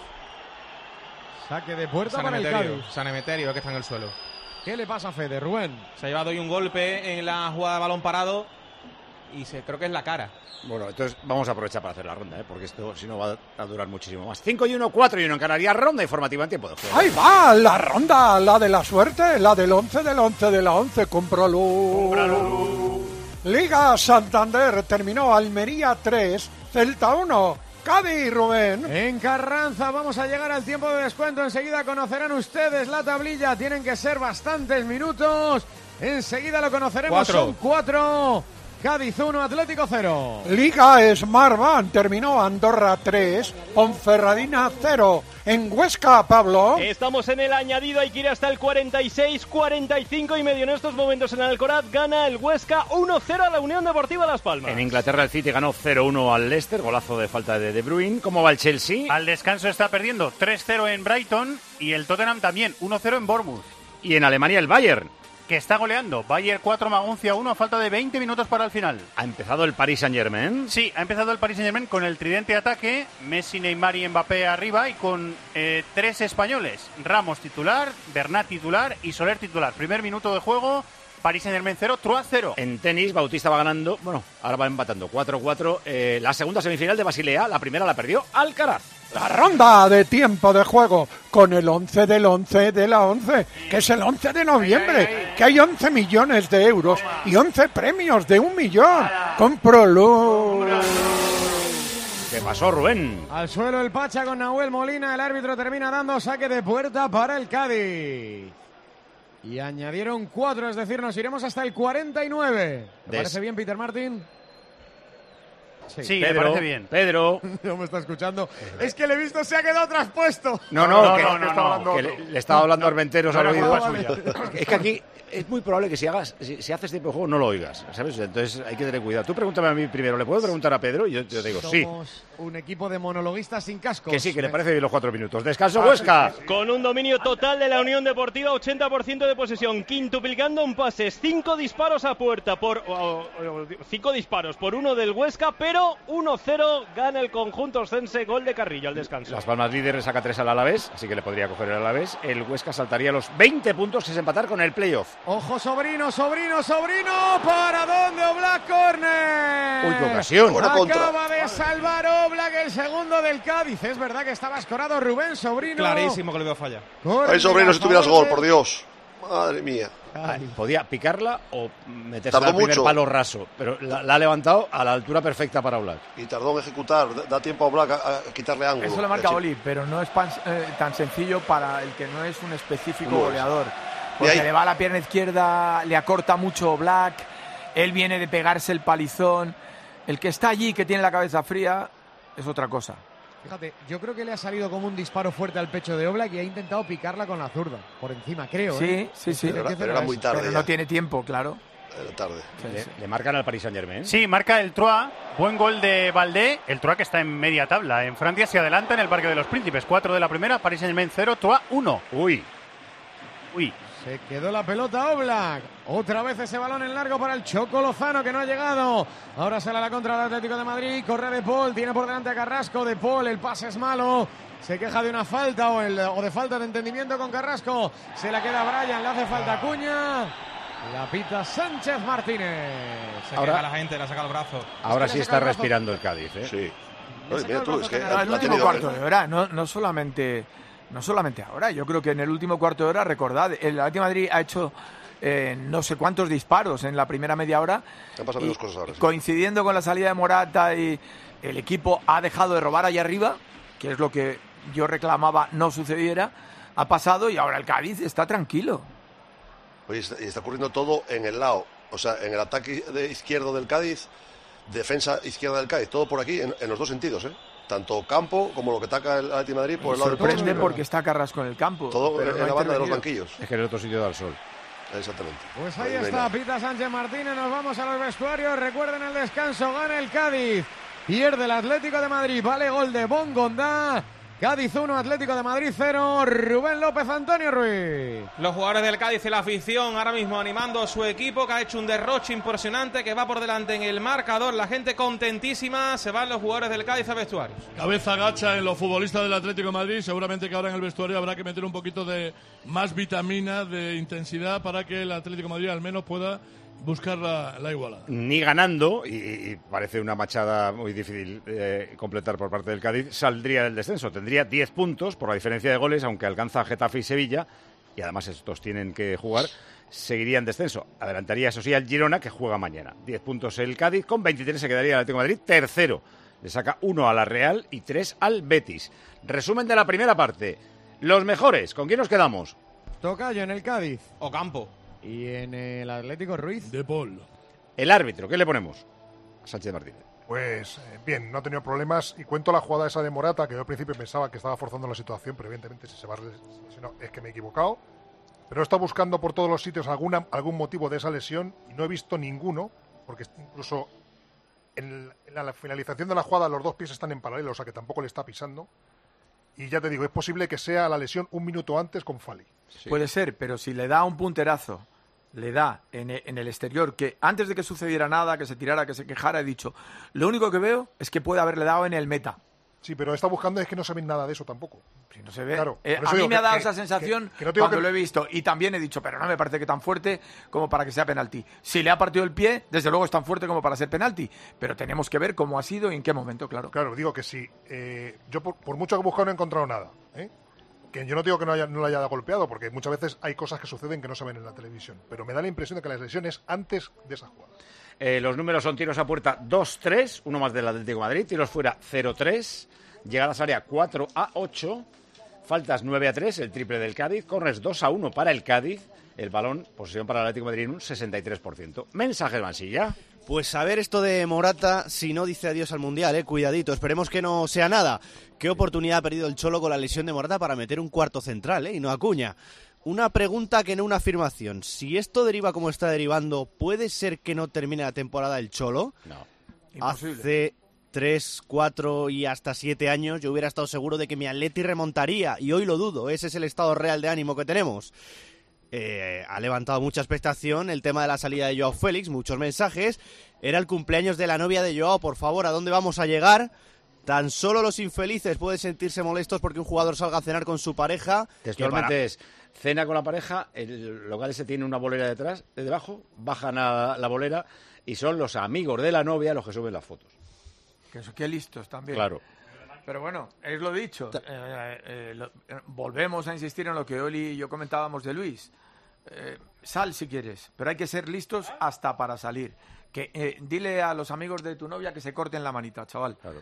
Saque de puerta para el Cádiz. San Emeterio, que está en el suelo. ¿Qué le pasa a Fede, Rubén? Se ha llevado hoy un golpe en la jugada de balón parado y creo que es la cara. Bueno, entonces vamos a aprovechar para hacer la ronda, porque esto si no va a durar muchísimo más. 5-1, 4-1 en Canarias, ronda informativa en tiempo de juego. ¡Ahí va! La ronda, la de la suerte, la del 11 del 11 de la 11. ¡Cómpralo! Liga Santander terminó Almería 3, Celta 1. Cádiz, Rubén. En Carranza vamos a llegar al tiempo de descuento. Enseguida conocerán ustedes la tablilla. Tienen que ser bastantes minutos. Enseguida lo conoceremos. 4. Son 4. Cádiz 1, Atlético 0. Liga Smartbank terminó Andorra 3, Ponferradina 0. En Huesca, Pablo. Estamos en el añadido, hay que ir hasta el 46, 45 y medio. En estos momentos en Alcoraz gana el Huesca 1-0 a la Unión Deportiva Las Palmas. En Inglaterra el City ganó 0-1 al Leicester, golazo de falta de De Bruyne. ¿Cómo va el Chelsea? Al descanso está perdiendo 3-0 en Brighton y el Tottenham también 1-0 en Bournemouth. Y en Alemania el Bayern, que está goleando. Bayern 4, Maguncia 1 a falta de 20 minutos para el final. ¿ha empezado el Paris Saint-Germain? Sí, ha empezado el Paris Saint-Germain con el tridente ataque, Messi, Neymar y Mbappé arriba y con 3 españoles. Ramos titular, Bernat titular y Soler titular. Primer minuto de juego, Paris Saint-Germain 0, Troyes 0. En tenis, Bautista va ganando, ahora va empatando 4-4. La segunda semifinal de Basilea, la primera la perdió Alcaraz. La ronda de tiempo de juego con el 11 del 11 de la 11, que es el 11 de noviembre, que hay 11 millones de euros y 11 premios de 1 millón. Con Proluz. ¿Qué pasó, Rubén? Al suelo el Pacha con Nahuel Molina, el árbitro termina dando saque de puerta para el Cádiz. Y añadieron 4, es decir, nos iremos hasta el 49. ¿Te parece bien, Peter Martin? Sí, Pedro, me parece bien. Pedro. No me está escuchando. Es que le he visto, se ha quedado traspuesto. No, no. Que le estaba hablando Armenteros al oído. Vale. Es que aquí es muy probable que si haces tiempo de juego no lo oigas, ¿sabes? Entonces hay que tener cuidado. Tú pregúntame a mí primero, ¿le puedo preguntar a Pedro? Y yo te digo, sí. Somos un equipo de monologuistas sin cascos. Que sí, que le parece bien los 4 minutos. Descanso, Huesca. Con un dominio total de la Unión Deportiva, 80% de posesión, quintuplicando en pases, 5 disparos a puerta por 5 disparos por 1 del Huesca, pero 1-0 gana el conjunto oscense, gol de Carrillo al descanso. Las Palmas líder le saca 3 al Alavés, así que le podría coger el Alavés. El Huesca saltaría los 20 puntos, que es empatar con el playoff. Ojo, sobrino, ¿para dónde? Oblak, córner. Uy, qué ocasión. Acaba de salvar Oblak, el segundo del Cádiz. Es verdad que estaba escorado Rubén Sobrino. Clarísimo que le veo falla. Ay, Sobrino, si tuvieras gol, por Dios. Madre mía. Podía picarla o meterse al primer palo raso, pero la ha levantado a la altura perfecta para Oblak. Y tardó en ejecutar, da tiempo a Oblak a quitarle ángulo. Eso lo marca Oli, pero no es tan sencillo para el que no es un específico goleador. Porque le va a la pierna izquierda, le acorta mucho Oblak, él viene de pegarse el palizón. El que está allí, que tiene la cabeza fría, es otra cosa. Fíjate, yo creo que le ha salido como un disparo fuerte al pecho de Oblak y ha intentado picarla con la zurda, por encima, creo. Sí. Pero era muy tarde. Pero no tiene tiempo, claro. Era tarde. Le marcan al Paris Saint-Germain. Sí, marca el Troyes. Buen gol de Valdé. El Troyes que está en media tabla. En Francia se adelanta en el Parque de los Príncipes. 4 de la primera, Paris Saint-Germain 0, Troyes 1. Uy. Se quedó la pelota Oblak. Otra vez ese balón en largo para el Choco Lozano, que no ha llegado. Ahora sale a la contra del Atlético de Madrid. Corre De Paul, tiene por delante a Carrasco. De Paul, el pase es malo. Se queja de una falta o de falta de entendimiento con Carrasco. Se la queda Brian, le hace falta Acuña. La pita Sánchez Martínez. Se queja la gente, le ha sacado el brazo. Ahora sí está respirando el Cádiz, ¿eh? Sí. Mira tú, es que el último cuarto de hora, no solamente ahora, yo creo que en el último cuarto de hora, recordad, el Atlético de Madrid ha hecho no sé cuántos disparos en la primera media hora. Han pasado dos cosas ahora. Sí. Coincidiendo con la salida de Morata, y el equipo ha dejado de robar allá arriba, que es lo que yo reclamaba no sucediera, ha pasado y ahora el Cádiz está tranquilo. Oye, está ocurriendo todo en el lado, o sea, en el ataque izquierdo del Cádiz, defensa izquierda del Cádiz, todo por aquí, en los dos sentidos, ¿eh? Tanto campo como lo que ataca el Atlético de Madrid por el lado del sorprende porque está Carrasco en el campo. Todo en la banda de los banquillos. Es que en el otro sitio da el sol. Exactamente. Pues ahí está, pita Sánchez Martínez. Nos vamos a los vestuarios. Recuerden el descanso. Gana el Cádiz. Pierde el Atlético de Madrid. Vale gol de Bongondá. Cádiz 1, Atlético de Madrid 0. Rubén López, Antonio Ruiz. Los jugadores del Cádiz y la afición ahora mismo animando a su equipo, que ha hecho un derroche impresionante, que va por delante en el marcador. La gente contentísima. Se van los jugadores del Cádiz a vestuarios. Cabeza gacha en los futbolistas del Atlético de Madrid. Seguramente que ahora en el vestuario habrá que meter un poquito de más vitamina, de intensidad, para que el Atlético de Madrid al menos pueda buscar la igualdad. Ni ganando, y parece una machada muy difícil completar por parte del Cádiz, saldría del descenso. Tendría 10 puntos por la diferencia de goles, aunque alcanza a Getafe y Sevilla, y además estos tienen que jugar, seguiría en descenso. Adelantaría, eso sí, al Girona, que juega mañana. 10 puntos el Cádiz, con 23 se quedaría el Atlético de Madrid tercero. Le saca 1 a la Real y 3 al Betis. Resumen de la primera parte. Los mejores, ¿con quién nos quedamos? Tocayo en el Cádiz. Ocampo. Y en el Atlético Ruiz. De Paul. El árbitro, ¿qué le ponemos? Sánchez Martínez. Pues bien, no ha tenido problemas y cuento la jugada esa de Morata, que yo al principio pensaba que estaba forzando la situación, pero evidentemente si se va lesionado es que me he equivocado. Pero he estado buscando por todos los sitios algún motivo de esa lesión y no he visto ninguno, porque incluso en la finalización de la jugada los dos pies están en paralelo, o sea que tampoco le está pisando. Y ya te digo, es posible que sea la lesión un minuto antes con Fali. Sí. Puede ser, pero si le da un punterazo, le da en el exterior, que antes de que sucediera nada, que se tirara, que se quejara, he dicho, lo único que veo es que puede haberle dado en el meta. Sí, pero está buscando es que no se ve nada de eso tampoco. Si no se ve. Claro, a mí me ha dado esa sensación que no cuando lo he visto. Y también he dicho, pero no me parece que tan fuerte como para que sea penalti. Si le ha partido el pie, desde luego es tan fuerte como para ser penalti. Pero tenemos que ver cómo ha sido y en qué momento, claro. Claro, digo que sí. Yo por mucho que he buscado no he encontrado nada. Que yo no digo que no lo haya golpeado, porque muchas veces hay cosas que suceden que no se ven en la televisión. Pero me da la impresión de que la lesión es antes de esa jugada. Los números son tiros a puerta 2-3, uno más del Atlético de Madrid, tiros fuera 0-3, llegadas a área 4-8, faltas 9-3, el triple del Cádiz, corners 2-1 para el Cádiz, el balón, posesión para el Atlético de Madrid en un 63%. Mensajes, Mansilla. Pues a ver esto de Morata, si no dice adiós al Mundial, cuidadito, esperemos que no sea nada. ¿Qué oportunidad ha perdido el Cholo con la lesión de Morata para meter un cuarto central, y no Acuña? Una pregunta que no una afirmación. Si esto deriva como está derivando, ¿puede ser que no termine la temporada el Cholo? No. Imposible. Hace 3, 4 y hasta 7 años yo hubiera estado seguro de que mi Atleti remontaría, y hoy lo dudo, ese es el estado real de ánimo que tenemos. Ha levantado mucha expectación el tema de la salida de Joao Félix, muchos mensajes. Era el cumpleaños de la novia de Joao, por favor, ¿a dónde vamos a llegar? Tan solo los infelices pueden sentirse molestos porque un jugador salga a cenar con su pareja. Textualmente es, cena con la pareja, el local ese tiene una bolera debajo, bajan a la bolera y son los amigos de la novia los que suben las fotos. Qué listos también. Claro. Pero bueno, es lo dicho. Volvemos a insistir en lo que Oli y yo comentábamos de Luis. Sal si quieres, pero hay que ser listos hasta para salir. Dile a los amigos de tu novia que se corten la manita, chaval. Claro.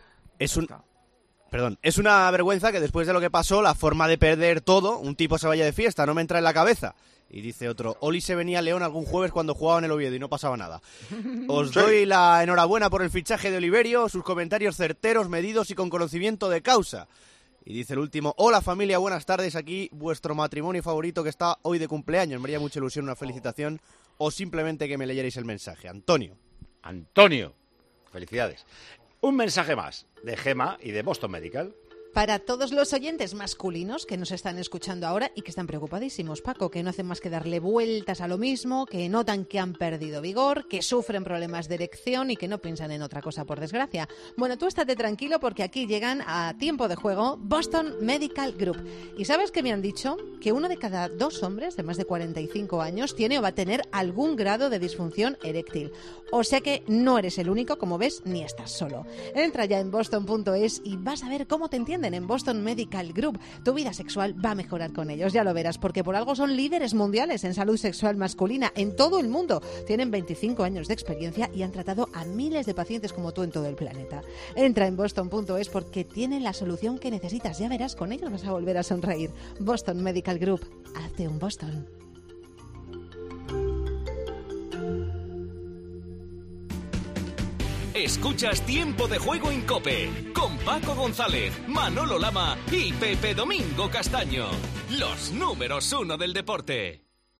Es una vergüenza que después de lo que pasó, la forma de perder todo, un tipo se vaya de fiesta, no me entra en la cabeza. Y dice otro, Oli se venía a León algún jueves cuando jugaba en el Oviedo y no pasaba nada. Os doy la enhorabuena por el fichaje de Oliverio, sus comentarios certeros, medidos y con conocimiento de causa. Y dice el último, hola familia, buenas tardes, aquí vuestro matrimonio favorito que está hoy de cumpleaños. Me haría mucha ilusión una felicitación o simplemente que me leyerais el mensaje. Antonio, felicidades. Un mensaje más de Gema y de Boston Medical. Para todos los oyentes masculinos que nos están escuchando ahora y que están preocupadísimos, Paco, que no hacen más que darle vueltas a lo mismo, que notan que han perdido vigor, que sufren problemas de erección y que no piensan en otra cosa, por desgracia. Bueno, tú estate tranquilo porque aquí llegan a tiempo de juego Boston Medical Group. Y ¿sabes qué me han dicho? Que 1 de cada 2 hombres de más de 45 años tiene o va a tener algún grado de disfunción eréctil. O sea que no eres el único, como ves, ni estás solo. Entra ya en boston.es y vas a ver cómo te entienden en Boston Medical Group. Tu vida sexual va a mejorar con ellos, ya lo verás, porque por algo son líderes mundiales en salud sexual masculina en todo el mundo. Tienen 25 años de experiencia y han tratado a miles de pacientes como tú en todo el planeta. Entra en boston.es porque tienen la solución que necesitas. Ya verás, con ellos vas a volver a sonreír. Boston Medical Group. Hazte un Boston. Escuchas Tiempo de Juego en COPE con Paco González, Manolo Lama y Pepe Domingo Castaño. Los números 1 del deporte.